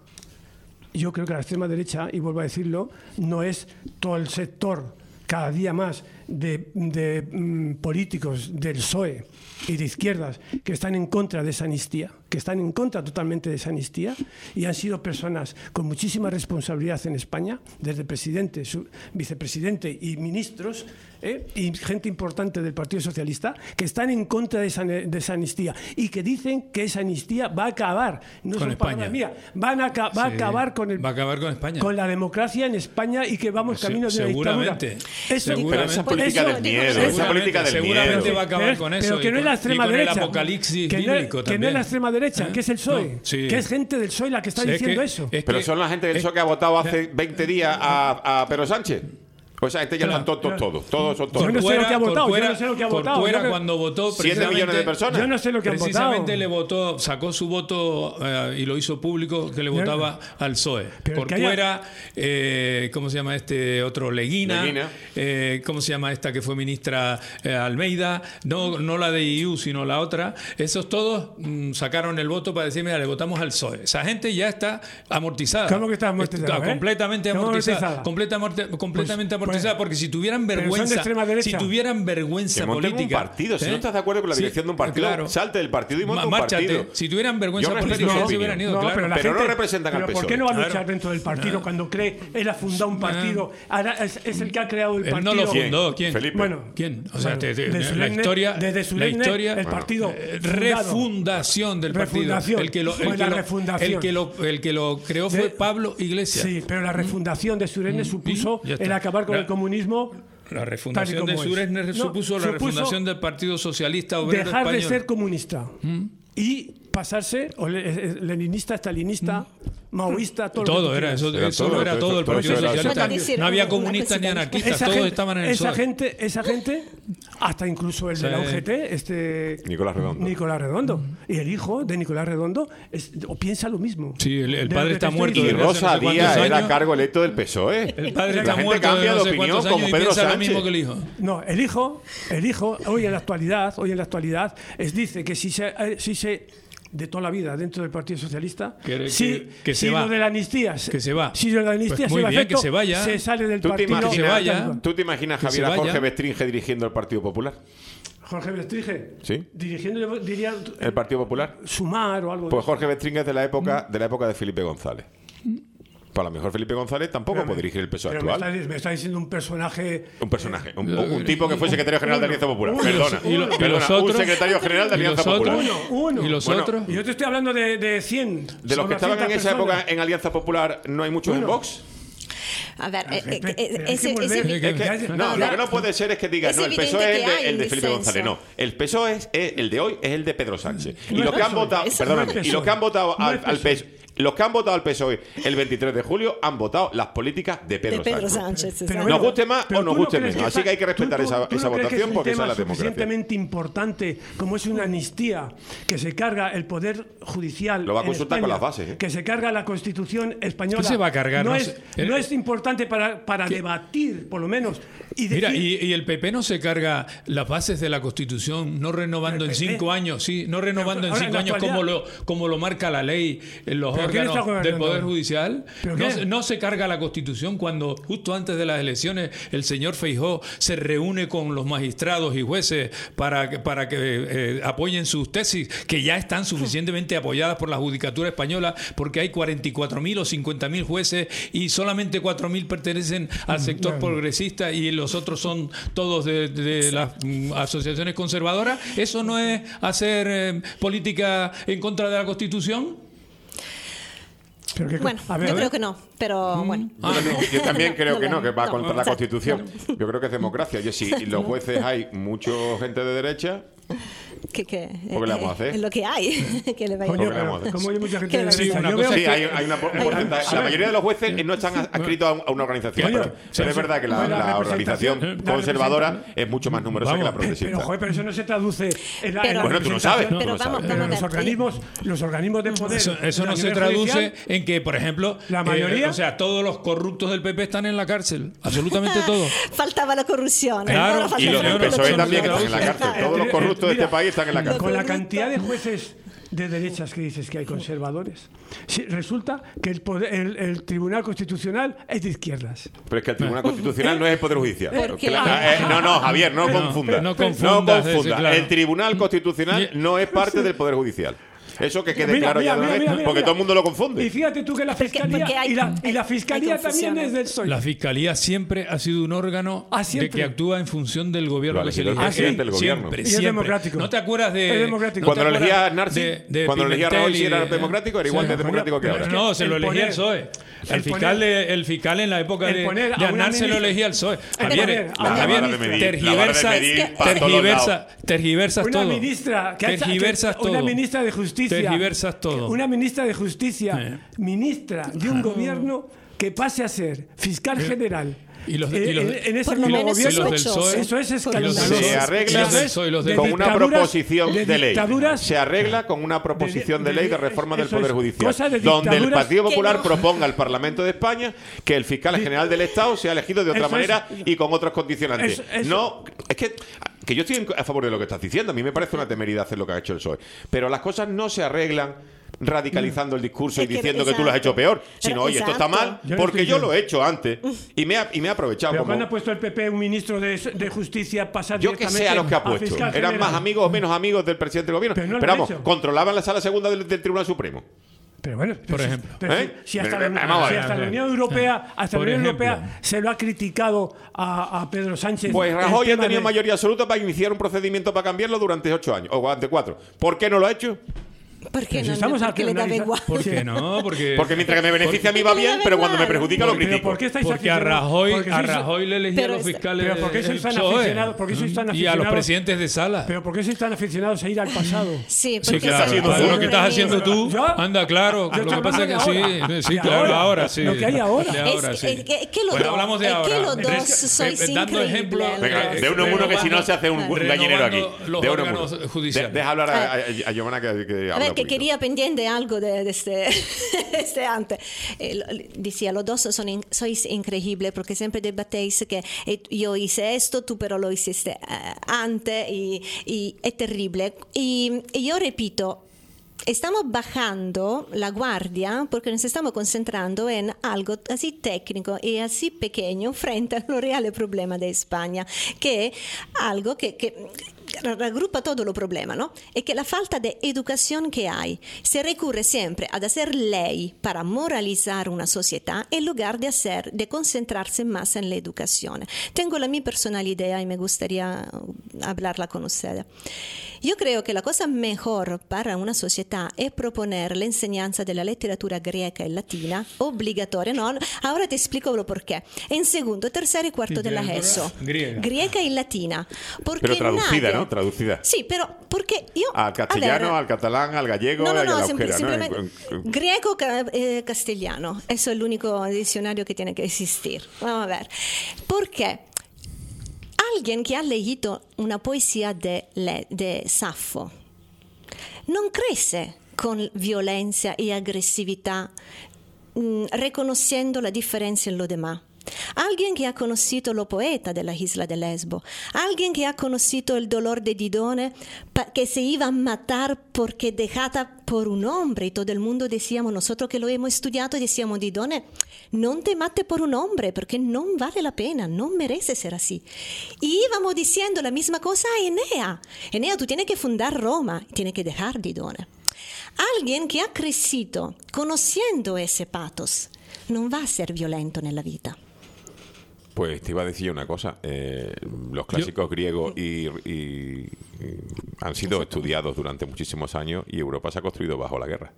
yo creo que la extrema derecha, y vuelvo a decirlo, no es todo el sector cada día más de, de, mm, políticos del P S O E y de izquierdas que están en contra de esa amnistía, que están en contra totalmente de esa amnistía y han sido personas con muchísima responsabilidad en España, desde presidente, su, vicepresidente y ministros, ¿eh? y gente importante del Partido Socialista, que están en contra de esa, de esa amnistía y que dicen que esa amnistía va a acabar, no Con son España. palabras mías, van a, ca- va a Sí. acabar con el Va a acabar con España. con la democracia en España y que vamos Se- camino de la dictadura. seguramente. Eso, Pero esa Seguramente. política Eso- del miedo, esa Seguramente, política del seguramente miedo. va a acabar Pero- con pero eso. que y no es con- la y extrema con derecha. el apocalipsis que no, bíblico que también. no es la extrema derecha, ¿Eh? que es el P S O E, No, sí. que es gente del P S O E la que está Es diciendo que- eso. es Pero que- son la gente del es- P S O E que ha votado hace veinte días a, a Pedro Sánchez. O esa gente ya Claro, están tontos todos. Todos son Yo todos. no sé lo que ha votado, yo Corcuera- no sé lo que ha votado. Corcuera Yo que- cuando votó Siete precisamente- millones de personas. Yo no sé lo que han votado. Precisamente le votó, sacó su voto eh, y lo hizo público que le votaba al P S O E. Pero que Corcuera, eh, ¿cómo se llama este otro? Leguina. Leguina. eh, ¿Cómo se llama esta que fue ministra eh, Almeida? No, no la de I U, sino la otra. Esos todos mm, sacaron el voto para decir, mira, le votamos al P S O E. Esa gente ya está amortizada. ¿Cómo que está amortizada, Está eh? completamente ¿Cómo amortizada. amortizada? Completa amorti- completamente Pues- amortizada, pues- porque si tuvieran pero son de vergüenza, extrema derecha. si tuvieran vergüenza Que monten política, un partido. Si ¿eh? no estás de acuerdo con la Sí, dirección de un partido, claro. salte del partido y monta Ma- un márchate. partido. Si tuvieran vergüenza Yo respeto política, su ya se opinión. hubieran ido, No, claro. pero, la Pero no gente- representan al pero P S O E. ¿por qué no va a luchar Claro. dentro del partido Ah. cuando cree él ha fundado un partido? Ahora es, es el que ha creado el Él partido. no lo ¿Quién? fundó, ¿quién? Felipe. Bueno, ¿Quién? O sea, bueno, te- te- de la solemne- historia, desde la solemne, historia, el partido eh, fundado. refundación del partido. Refundación. El que lo, el Fue que la lo- refundación. el que lo, el que lo creó fue De- Pablo Iglesias. Sí, pero la refundación de Surenne supuso ya está. el acabar con La- el comunismo. La Tal y refundación de como es. Suresnes No, supuso la supuso refundación del Partido Socialista Obrero Dejar Español. de ser comunista y pasarse o le- eh, leninista, stalinista, maoísta, todo, lo que Todo tú era quieras. eso, Era eso todo, era todo todo eso- el todo Partido eso era Socialista. eso. Bueno, No había una comunistas ni cosita. anarquistas, Esa todos gente, estaban en el P S O esa E. gente, esa gente, hasta incluso el de la Sí. U G T, este Nicolás Redondo. Nicolás Redondo. Y el hijo de Nicolás Redondo es- o piensa lo mismo. Sí, el- el De padre lo que está te estoy muerto Y desde diciendo. hace Rosa no sé cuántos Díaz era años. cargo electo del P S O E. El padre La está gente muerto cambia de de no sé opinión cuántos como años y Pedro piensa lo Sánchez. mismo que el hijo. No, el hijo, el hijo, hoy en la actualidad, hoy en la actualidad, es dice que si se, eh, si se de toda la vida dentro del Partido Socialista, Que- si, que- que se si va. lo de la amnistía, Que se va. si lo de la amnistía Pues se muy va a bien, efecto, que se vaya. se sale del ¿Tú te partido. imaginas, Que se vaya. ¿Tú te imaginas Que Javier se a Jorge vaya. Bestringe dirigiendo el Partido Popular? Jorge Bestringe, Sí. dirigiendo, diría, ¿El Partido Popular? Sumar o algo. Pues de Jorge Bestringe es de la época, de la época de Felipe González. Pues a lo mejor Felipe González tampoco puede dirigir el P S O E Pero me actual. está, me está diciendo un personaje. Un personaje, un, un tipo que fue secretario general de Alianza Popular. uno, Perdona, y lo- y perdona, los un otros- secretario general de ¿Y Alianza los Popular. otros? Uno, uno. ¿Y los Bueno, otros? Y yo te estoy hablando de, de cien. De los que estaban en esa época en Alianza Popular, ¿no hay muchos en Bueno. Vox? A ver, eh, eh, pero eh, hay que ese, volver. ese- Es Es que, no, lo que no puede ser es que diga, Es no, el P S O E evidente es que el de, hay el de un Felipe disenso. González. No, el P S O E es, eh, el de hoy es el de Pedro Sánchez. Y No lo es que han P S O E. votado, Eso perdóname, no es y lo que han votado No al, es al P S O E, Los que han votado al P S O E el veintitrés de julio han votado las políticas de Pedro, De Pedro Sánchez. Sánchez, Pero exacto. Nos guste más pero o nos tú no guste crees menos. que Así que hay que respetar tú- esa, tú no esa crees que votación es un porque esa tema es la democracia. suficientemente importante como es una amnistía que se carga el poder judicial. Lo va a en consultar con España, las bases, ¿eh? Que se carga la Constitución española. ¿Qué se va a cargar? No, No es, sé. no es importante para, para debatir, por lo menos. Y Mira, decir- y, y el P P no se carga las bases de la Constitución, no renovando en El P P. cinco años, sí, no renovando en ahora, cinco en la años como lo, actualidad- como lo marca la ley en los ¿Pero quién está órganos del gobernando? Poder Judicial. ¿Pero No, qué? se- no se carga la Constitución cuando justo antes de las elecciones el señor Feijóo se reúne con los magistrados y jueces para, que- para que eh, apoyen sus tesis, que ya están suficientemente apoyadas por la Judicatura Española, porque hay cuarenta y cuatro mil o cincuenta mil jueces y solamente cuatro mil pertenecen al sector bueno. progresista y los otros son todos de, de las mm, asociaciones conservadoras. ¿Eso no es hacer eh, política en contra de la Constitución? pero que- Bueno, a ver, yo a ver. creo que no, pero bueno. Yo también, yo también creo No, que no, que va no, contra la exacto. Constitución. Yo creo que es democracia. Yo, si los jueces hay mucha gente de derecha, ¿Qué, qué? ¿Por qué le vamos a hacer? Es lo que hay. que le vaya Coño, ¿Por qué le vamos a pero hacer? como hay mucha gente ¿Qué de le derecha, vamos a yo hacer? veo sí, que- hay, hay una, un porcentaje. La mayoría de los jueces no están adscritos a un- a una organización. Coño, pero, pero es verdad que la, pues la la organización representación- la conservadora representación- es mucho más numerosa que la Vamos, Pero, progresista. joder, pero eso no se traduce en la, Pero- en la Bueno, tú lo sabes, representación. tú Pero lo vamos, sabes. Pero vamos los a ver. organismos, los organismos de poder. Eso, eso a no se nivel traduce judicial, en que, por ejemplo, La eh, mayoría- o sea, todos los corruptos del P P están en la cárcel, absolutamente todos. Faltaba la corrupción. Claro, Ahora falta Y los Yo del no- P S O E eso no también se están en la traduce. cárcel. Todos los Eh, corruptos de mira, este país están en la cárcel. Con la cantidad de jueces de derechas que dices que hay conservadores, sí, resulta que el, poder- el, el Tribunal Constitucional es de izquierdas. Pero es que el Tribunal Constitucional no es el Poder Judicial. ¿Por qué? Cla- eh, no, no, Javier, no Pero- confunda. no No confundas, confunda. ese, claro. El Tribunal Constitucional Y- no es parte del Poder Judicial. Eso que quede Mira, claro mira, ya de una mira, vez, mira, mira, porque mira. todo el mundo lo Y confunde. fíjate tú que la Porque- Fiscalía, porque hay- y la, y la hay- fiscalía hay también confusiones. es del P S O E. La Fiscalía siempre ha sido un órgano Ah, de siempre. que actúa en función del gobierno Lo que se eligió el elige. presidente del gobierno. Siempre, Y es siempre. democrático. ¿No te acuerdas de... Es democrático. ¿no te Cuando lo elegía acuerdas Narci, de- de cuando lo elegía Pimentel Rajoy, si y era de- democrático, era igual Sí. de democrático que Pero ahora. es que No, se el lo elegía poner- el P S O E. el El fiscal, poner- de, el fiscal en la época el de, poner a de una Aznar se lo ministra- elegía el P S O E. el Javier, poner a una Javier, vara de medir, tergiversa, la vara de medir para todos tergiversa, lados. tergiversas Una todo. ministra que ha hecho- tergiversas que- una todo. ministra de justicia Tergiversas todo. una ministra de justicia Sí. ministra de un gobierno que pase a ser fiscal general Y los de- y los de- en, en ese Por lo mismo menos y gobierno los del P S O E, eso es y los escandaloso. del- Se arregla y los del P S O E y los del- de con una dictaduras- proposición de de ley. dictaduras- Se arregla con una proposición de de- ley de reforma del eso Poder es, Judicial. cosa de Donde el dictaduras Partido que Popular no. proponga al Parlamento de España que el fiscal general del Estado sea elegido de otra Eso es- manera y con otros condicionantes. Eso- eso- No, es que, que yo estoy en- a favor de lo que estás diciendo. A mí me parece una temeridad hacer lo que ha hecho el P S O E. Pero las cosas no se arreglan radicalizando el discurso y Es que- diciendo que tú lo has exacto. hecho peor, Pero- sino, oye, esto está exacto. mal Yo no porque estoy yo yo. lo he hecho antes y me ha, y me ha aprovechado pero como... cuando ha puesto el P P un ministro de, de justicia pasar Yo que directamente sé a los que ha a puesto. fiscal Eran general? más amigos o menos amigos del presidente del gobierno. Pero Pero, no lo han vamos, hecho. controlaban la sala segunda del, del Tribunal Supremo. Pero bueno, pero Por si- ejemplo. pero si- ¿Eh? si hasta, Pero, la, vamos a si ver. hasta la Unión Europea, hasta Por la Unión ejemplo. Europea se lo ha criticado a, a Pedro Sánchez. Pues el Rajoy ha tema tenido de- mayoría absoluta para iniciar un procedimiento para cambiarlo durante ocho años, o durante cuatro. ¿Por qué no lo ha hecho? ¿Por qué Pero si no? estamos Porque le daba analizando- igual. ¿Por qué no? Porque, Porque mientras que me beneficia a mí va porque le bien, da pero cuando me igual. perjudica lo Pero critico. ¿por qué estáis porque a aficionados? Rajoy, Porque a sois- Rajoy le elegía Pero a los es- fiscales pero ¿por qué sois el tan P S O E? aficionados? ¿Por qué sois tan Y a los aficionados? presidentes de sala. Pero ¿por qué sois tan aficionados a ir al pasado? Sí, Sí, porque claro. eso- haciendo Para tú. lo que estás haciendo tú, ¿Yo? anda, claro. Yo Lo que estoy pasa es que hablando de sí, ahora. sí, De claro, ahora. ahora sí. Lo que hay ahora. De Es- ahora, sí. es que- es que los Bueno, dos- hablamos de es que ahora. los dos Res- sois eh, dando increíbles, ejemplo, los Venga, dos. de uno en uno que si no se hace un Renovando gallinero aquí. los De uno en uno. órganos judiciales. De- deja hablar a, a, a Giovanna que, que A habla ver, un que poquito. quería pendiente algo de, de este, este antes. Eh, lo- decía, los dos son in- sois increíbles porque siempre debatéis que eh, yo hice esto, tú pero lo hiciste eh, antes y, y es terrible. Y, y yo repito, estamos bajando la guardia porque nos estamos concentrando en algo así técnico y así pequeño frente a los reales problemas de España, que es algo que, que ragrupa todo el problema, ¿no? Es que la falta de educación que hay, se recurre siempre a hacer ley para moralizar una sociedad en lugar de hacer, de concentrarse más en la educación. Tengo la mi personal idea y me gustaría hablarla con ustedes. Yo creo que la cosa mejor para una sociedad es proponer la enseñanza de la literatura griega y latina obligatoria. No, ahora te explico lo por qué. En segundo, tercero y cuarto de la Literatura ESO. griega. Griega y latina. Porque Pero traducida, nadie, ¿no? castellano traducida. Sí, pero porque yo... Al castellano, a ver, al catalán, al gallego no, no, y no, a la simple- euskera, ¿no? simplemente En- en- griego, ca- eh, castellano. Eso es el único diccionario que tiene que existir. Vamos a ver. Porque alguien que ha leído una poesía de, Le- de Saffo non crece con violencia y agresividad, mh, reconociendo la diferencia en lo demás. Alguien que ha conocido lo poeta de la isla de Lesbo, alguien que ha conocido el dolor de Didone, pa- que se iba a matar porque dejada por un hombre, y todo el mundo decíamos, nosotros que lo hemos estudiado, decíamos, Didone, non te mate por un hombre, porque no vale la pena, no merece ser así. Y íbamos diciendo la misma cosa a Enea. Enea, tú tienes que fundar Roma, tienes que dejar Didone. Alguien que ha crecido conociendo ese pathos non va a ser violento nella vita. Pues te iba a decir una cosa. eh, los clásicos griegos y, y- y han sido estudiados durante muchísimos años y Europa se ha construido bajo la guerra.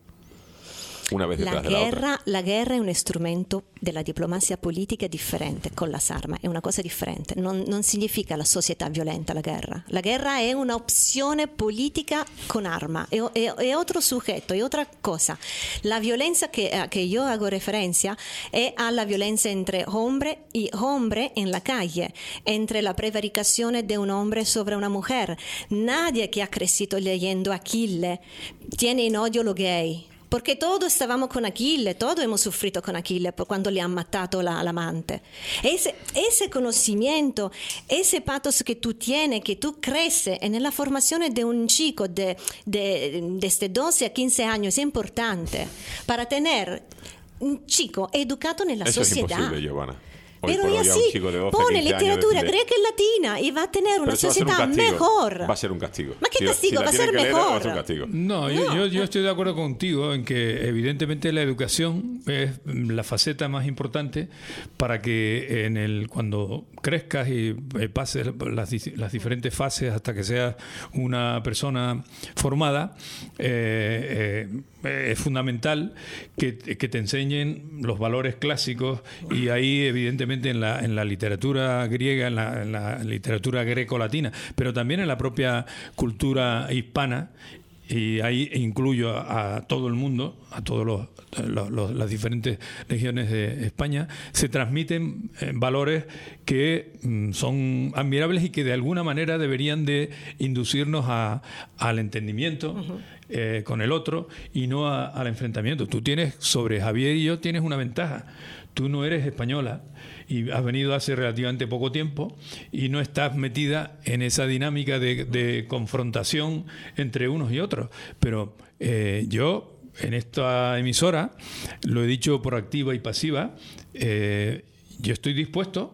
Una vez La detrás de la otra. guerra, la guerra è un strumento della diplomazia politica differente con las armas, è una cosa differente. Non, non significa la società violenta la guerra. La guerra è un'opzione politica con arma, è, è, è otro sujeto, è otra cosa. La violencia que, a que yo hago referencia è alla violenza entre hombre y hombre en la calle, entre la prevaricazione de un hombre sobre una mujer. Nadie que ha crecido leyendo Achille tiene en odio lo gay. Porque todos estábamos con Achille, todos hemos sufrido con Achille por cuando le han matado la, al amante. Ese, ese conocimiento, ese pathos que tú tienes, que tú creces en la formación de un chico de, de, desde doce a quince años, es importante para tener un chico educado en la Eso sociedad. es imposible, Giovanna. Hoy Pero por y hoy a así un chico de doce, pone quince años literatura decirle- greca y latina y va a tener Pero una eso va a ser un sociedad castigo. mejor. Va a ser un castigo. ¿Ma qué Si la- castigo? si la Va a tienen ser que leer, mejor. Va a ser un castigo. No, yo, yo, yo estoy de acuerdo contigo en que evidentemente la educación es la faceta más importante para que en el cuando crezcas y eh, pases las, di- las diferentes fases hasta que seas una persona formada, eh, eh, es fundamental que, que te enseñen los valores clásicos y ahí evidentemente en la, en la literatura griega, en la, en la literatura greco-latina, pero también en la propia cultura hispana, y ahí incluyo a, a todo el mundo, a todas los, los, las diferentes regiones de España, se transmiten eh, valores que mm, son admirables y que de alguna manera deberían de inducirnos a, al entendimiento uh-huh. eh, con el otro y no a, al enfrentamiento. Tú tienes, sobre Javier y yo, tienes una ventaja. Tú no eres española y has venido hace relativamente poco tiempo y no estás metida en esa dinámica de, de confrontación entre unos y otros. Pero eh, yo, en esta emisora, lo he dicho por activa y pasiva, eh, yo estoy dispuesto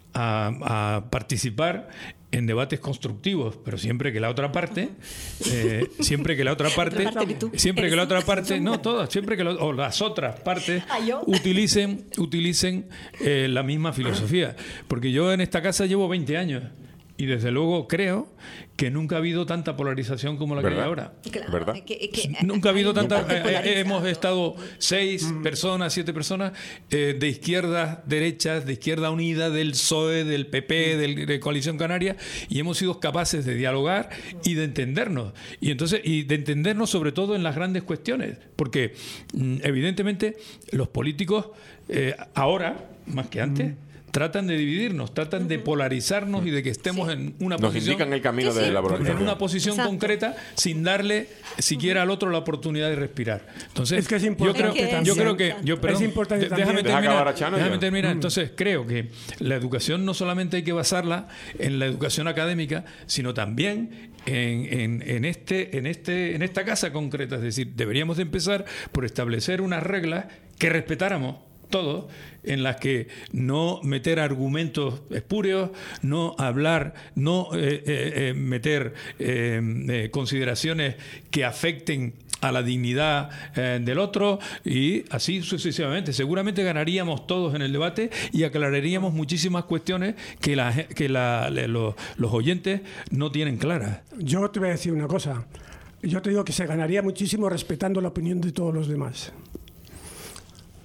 a, a participar en debates constructivos, pero siempre que la otra parte, eh, siempre que la otra parte, siempre que la otra parte, no todas, siempre que lo, o las otras partes utilicen, utilicen eh, la misma filosofía, porque yo en esta casa llevo veinte años y desde luego creo que nunca ha habido tanta polarización como la que hay ahora. Claro, ¿Verdad? es que, es que Nunca ha habido tanta... bastante eh, eh, polarizado. hemos estado seis mm. personas, siete personas, eh, de izquierdas, derechas, de Izquierda Unida, del P S O E, del P P, del, de Coalición Canaria, y hemos sido capaces de dialogar y de entendernos. Y entonces y de entendernos sobre todo en las grandes cuestiones. Porque, mm, evidentemente, los políticos, eh, ahora, más que antes... Mm. tratan de dividirnos, tratan de polarizarnos y de que estemos sí. en una Nos posición... indican el camino sí, de sí. la polarización. En una posición Exacto. concreta sin darle siquiera al otro la oportunidad de respirar. Entonces, Es que es yo importante creo, también. yo creo que... Yo, perdón, Es importante de- déjame también. Deja terminar. acabar a Chano, déjame ya. terminar. Entonces, creo que la educación no solamente hay que basarla en la educación académica, sino también en, en, en, este, en, este, en esta casa concreta. Es decir, deberíamos de empezar por establecer unas reglas que respetáramos todos, en las que no meter argumentos espurios, no hablar, no eh, eh, eh, meter eh, eh, consideraciones que afecten a la dignidad eh, del otro y así sucesivamente. Seguramente ganaríamos todos en el debate y aclararíamos muchísimas cuestiones que, la, que la, los, los oyentes no tienen claras. Yo te voy a decir una cosa. Yo te digo que se ganaría muchísimo respetando la opinión de todos los demás.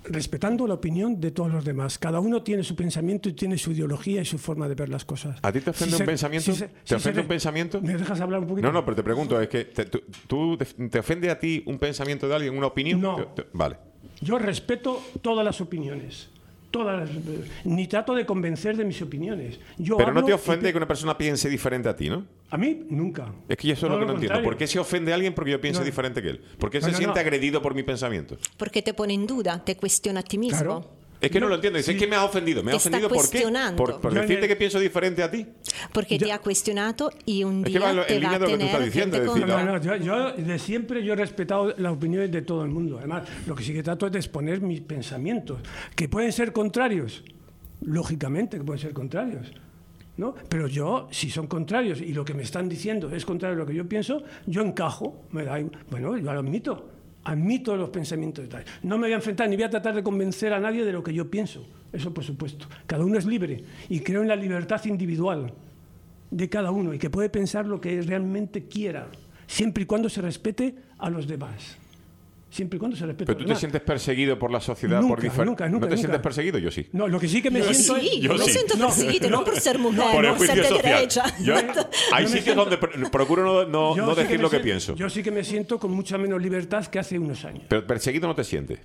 respetando la opinión de todos los demás. Cada uno tiene su pensamiento y tiene su ideología y su forma de ver las cosas. ¿A ti te ofende Si un se- pensamiento? si se- ¿Te si ofende se- un pensamiento? ¿Me dejas hablar un poquito? No, no, pero te pregunto, es que te, tú, tú te, te ofende a ti un pensamiento de alguien, una opinión? No. Te- te- vale. Yo respeto todas las opiniones. Todas, ni trato de convencer de mis opiniones. Yo Pero no hablo te y ofende que una persona piense diferente a ti, ¿no? A mí, nunca. Es que yo eso es Todo lo que no lo entiendo. contrario. ¿Por qué se ofende a alguien porque yo piense No. diferente que él? ¿Por qué No, se no, siente no. agredido por mi pensamiento? Porque te pone en duda, te cuestiona a ti mismo. Claro. Es que no, No, lo entiendo. Dice, sí. Es que me has ofendido. ¿Me Te has está ofendido por qué? cuestionando. Por, por Yo- decirte que pienso diferente a ti. Porque Yo- te ha cuestionado y un Es que día va en te va línea a de lo que tú tener estás diciendo, gente es decir, contra. No, no, yo, yo de siempre yo he respetado las opiniones de todo el mundo. Además, lo que sí que trato es de exponer mis pensamientos, que pueden ser contrarios, lógicamente que pueden ser contrarios, ¿no? Pero yo, si son contrarios y lo que me están diciendo es contrario a lo que yo pienso, yo encajo, me da, igual. Bueno, yo lo admito, admito los pensamientos de tal. No me voy a enfrentar ni voy a tratar de convencer a nadie de lo que yo pienso, eso por supuesto. Cada uno es libre y creo en la libertad individual de cada uno y que puede pensar lo que realmente quiera, siempre y cuando se respete a los demás. Siempre y cuando se respete Pero a tú los te demás. sientes perseguido por la sociedad Nunca, por diferente. nunca, nunca, ¿No te nunca. sientes perseguido? Yo sí. No, lo que sí que me Yo siento sí, es... yo me sí. siento No, perseguida, no, no, por ser mujer, Por el no ser juicio de social. derecha. Yo- hay Yo me sitios donde pr- procuro no, no, yo no sí que decir me lo que siento- pienso. Yo sí que me siento con mucha menos libertad que hace unos años. Pero perseguido no te sientes.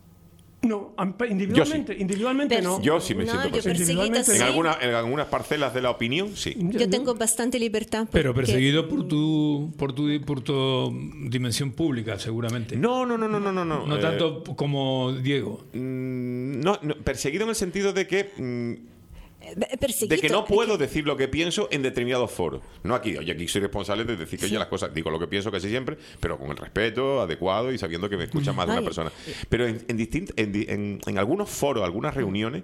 No, am- individualmente, individualmente no. Yo sí me No, siento yo perseguido. perseguida Individualmente sí. En, alguna- en algunas parcelas de la opinión, sí. Yo tengo bastante libertad. Pero porque- perseguido por tu, por tu, por tu dimensión pública, seguramente. No, no, no, no, no, no. No, No Eh, tanto como Diego. mm, no, no, perseguido en el sentido de que... mm, Eh, perseguido, de que no es puedo decir lo que pienso en determinados foros. No aquí, oye, aquí soy responsable de decir que oye, las cosas, digo lo que pienso casi siempre, pero con el respeto adecuado y sabiendo que me escucha más de una Ay. persona. Pero en, en, distint- en, di- en- en algunos foros, algunas reuniones,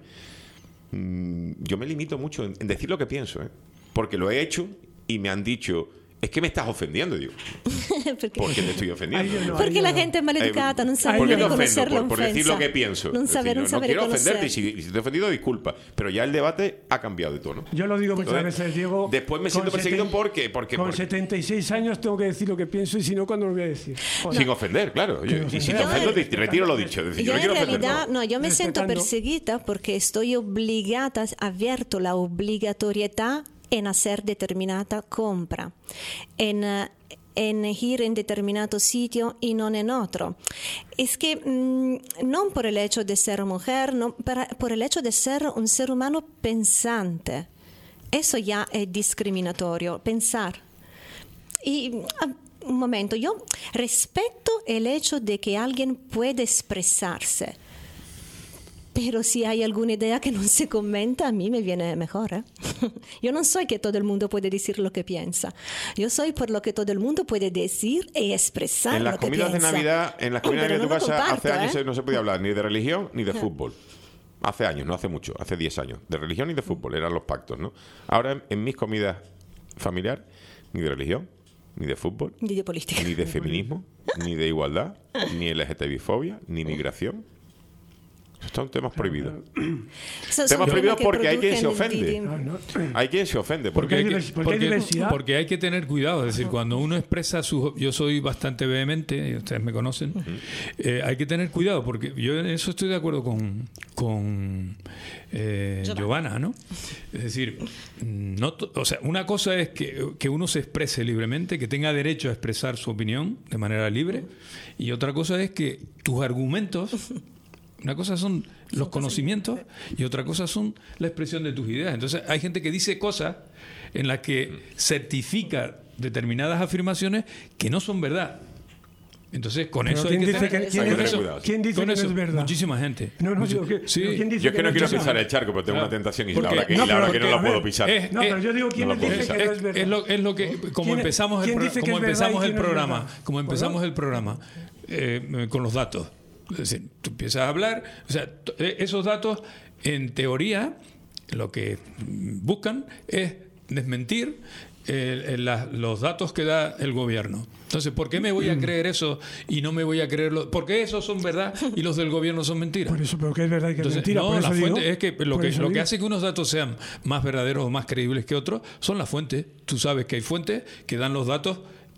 mm, yo me limito mucho en, en decir lo que pienso, ¿eh? Porque lo he hecho y me han dicho, es que me estás ofendiendo, digo. porque, ¿Por qué te estoy ofendiendo? Ay, yo no. porque la no. gente è maleducata, Eh, non sa ¿Por qué te riconoscere ofendo? la Por, por decir offesa. lo que pienso. Non Es sabe, decir, non no, sabe no quiero riconoscere. ofenderte y si, y si te he ofendido, disculpa. Pero ya el debate ha cambiado de tono. Yo lo digo muchas Entonces, veces, Diego. después me con siento perseguido seten- porque- porque- Con porque- setenta y seis años tengo que decir lo que pienso y si no, ¿cuándo lo voy a decir? Joder. Sin ofender, claro. Oye, y si te ofender. ofendo, te retiro lo dicho. Es decir, yo Yo no en quiero ofender. realidad, no, yo me siento Respetando. perseguida porque estoy obligada, avverto la obligatorietà en hacer determinata compra, en, eh, en ir en determinato sitio y no en otro. Es que mm, no por el hecho de ser mujer, no, para- por el hecho de ser un ser humano pensante. Eso ya es discriminatorio, pensar. Y ah, un momento, yo respeto el hecho de que alguien puede expresarse, pero si hay alguna idea que no se comenta, a mí me viene mejor. ¿eh? Yo no soy que todo el mundo puede decir lo que piensa. Yo soy por lo que todo el mundo puede decir y expresar En las lo que comidas de piensa. Navidad, en las comidas de Pero Navidad de tu no lo casa, comparto, hace años ¿eh? no se podía hablar ni de religión ni de fútbol. Hace años, no hace mucho, hace diez años. De religión ni de fútbol, eran los pactos, ¿no? Ahora, en, en mis comidas familiares, ni de religión, ni de fútbol, Ni de política. ni de feminismo, ni de igualdad, ni L G T B-fobia, ni migración. Son temas prohibidos. Son- son Temas prohibidos que porque hay quien se produjen ofende. di- No, no. Hay quien se ofende. Porque Porque hay hay que- divers- porque hay porque- diversidad. porque hay que tener cuidado. Es decir, cuando uno expresa su... Yo soy bastante vehemente, y ustedes me conocen. eh, hay que tener cuidado, porque yo en eso estoy de acuerdo con, con eh, Giovanna, ¿no? Es decir, no to- o sea, una cosa es que, que uno se exprese libremente, que tenga derecho a expresar su opinión de manera libre, y otra cosa es que tus argumentos... Una cosa son los conocimientos y otra cosa son la expresión de tus ideas. Entonces hay gente que dice cosas en las que certifica determinadas afirmaciones que no son verdad. Entonces con Pero eso hay ¿quién que dice tener, que- quién con dice- eso- cuidado? ¿Quién dice con que no eso, es verdad? muchísima gente. No, no, Muchi- digo que- sí. pero ¿quién dice yo es que no es quiero verdad? pisar el charco, pero tengo Claro. una tentación y Porque- la verdad que, no, y la verdad pero que no porque, la a puedo ver, pisar. Es- No, es- pero yo digo quién no la puedo dice pisar. que no es, es verdad. es lo, es lo que como ¿Quién- empezamos el quién pro- dice que como es verdad y empezamos el quién no es programa verdad? como empezamos Bueno. el programa eh, con los datos. Es decir, tú empiezas a hablar, o sea, t- eh, esos datos en teoría lo que mm, buscan es desmentir eh, eh, la- los datos que da el gobierno. Entonces, ¿por qué me voy a creer eso y no me voy a creer lo, porque esos son verdad y los del gobierno son mentiras? Por eso, pero que es verdad y que es Entonces, mentira. no, por eso la digo- fuente es que lo por que eso lo que digo. hace que unos datos sean más verdaderos o más creíbles que otros son las fuentes. Tú sabes que hay fuentes que dan los datos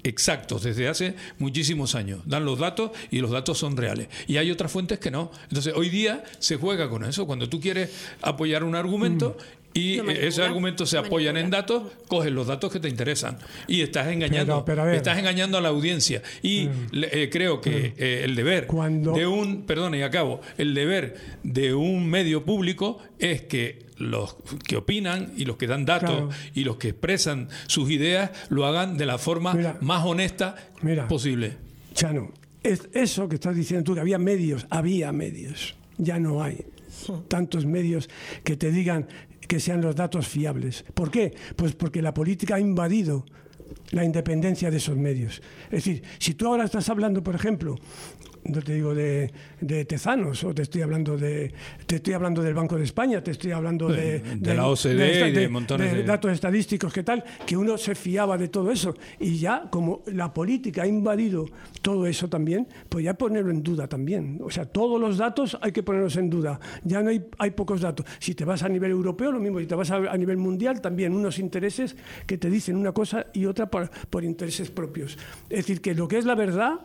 exactos desde hace muchísimos años. Dan los datos y los datos son reales. Y hay otras fuentes que no. Entonces, hoy día se juega con eso. Cuando tú quieres apoyar un argumento y No manipula, ese argumento se no apoyan en manipula. datos, coges los datos que te interesan y estás engañando, Pero- pero a ver. estás engañando a la audiencia. Y le- eh, creo que eh, el deber Cuando- de un, perdón, y acabo, el deber de un medio público es que los que opinan y los que dan datos Claro. y los que expresan sus ideas lo hagan de la forma Mira. más honesta Mira. posible. Chano, es eso que estás diciendo tú, que había medios, había medios, ya no hay tantos medios que te digan que sean los datos fiables. ¿Por qué? Pues porque la política ha invadido la independencia de esos medios. Es decir, si tú ahora estás hablando, por ejemplo, no te digo de, de Tezanos, o te estoy hablando de te estoy hablando del Banco de España, te estoy hablando de, De- de la O C D esta- y de montones de- datos estadísticos, ¿qué tal? Que uno se fiaba de todo eso. Y ya, como la política ha invadido todo eso también, pues ya ponerlo en duda también. O sea, todos los datos hay que ponerlos en duda. Ya no hay, hay pocos datos. Si te vas a nivel europeo, lo mismo. Si te vas a, a nivel mundial, también unos intereses que te dicen una cosa y otra por, por intereses propios. Es decir, que lo que es la verdad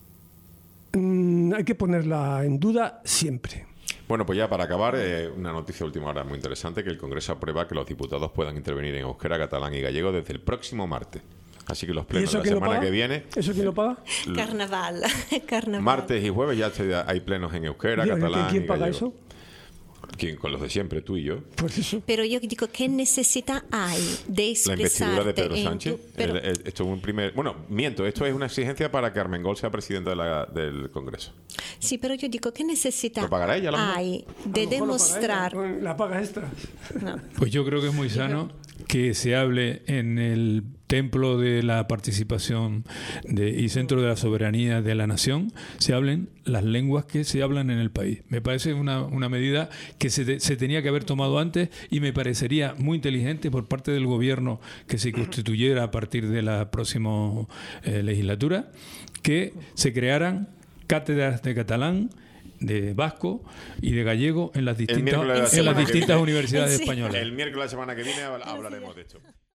mm, hay que ponerla en duda siempre. Bueno, pues ya para acabar, eh, una noticia de última hora muy interesante, que el Congreso aprueba que los diputados puedan intervenir en euskera, catalán y gallego desde el próximo martes. Así que los ¿Y plenos eso de la quién lo semana paga? que viene, ¿Eso quién lo paga? Carnaval. Carnaval. martes y jueves, ya se- hay plenos en euskera, Digo, catalán ¿quién y paga gallego. eso? ¿Quién? Con los de siempre, tú y yo. Pues eso. Pero yo digo, ¿qué necesidad hay de La investidura de expresarte Pedro en Sánchez. tu- pero- El- el- esto es un primer. Bueno, miento. Esto es una exigencia para que Armengol sea presidente de la- del Congreso. Sí, pero yo digo, ¿qué necesidad ¿Lo pagará ella, a lo mejor? hay A de lo mejor lo paga demostrar? ella, con la paga extra. No. Pues yo creo que es muy sano que se hable en el templo de la participación de, y centro de la soberanía de la nación, se hablen las lenguas que se hablan en el país. Me parece una, una medida que se, te- se tenía que haber tomado antes y me parecería muy inteligente por parte del gobierno que se constituyera a partir de la próxima eh, legislatura, que se crearan cátedras de catalán, de vasco y de gallego en las distintas, miércoles de la en las semana que distintas viene. universidades Sí. españolas. El miércoles de la semana que viene hablaremos de esto.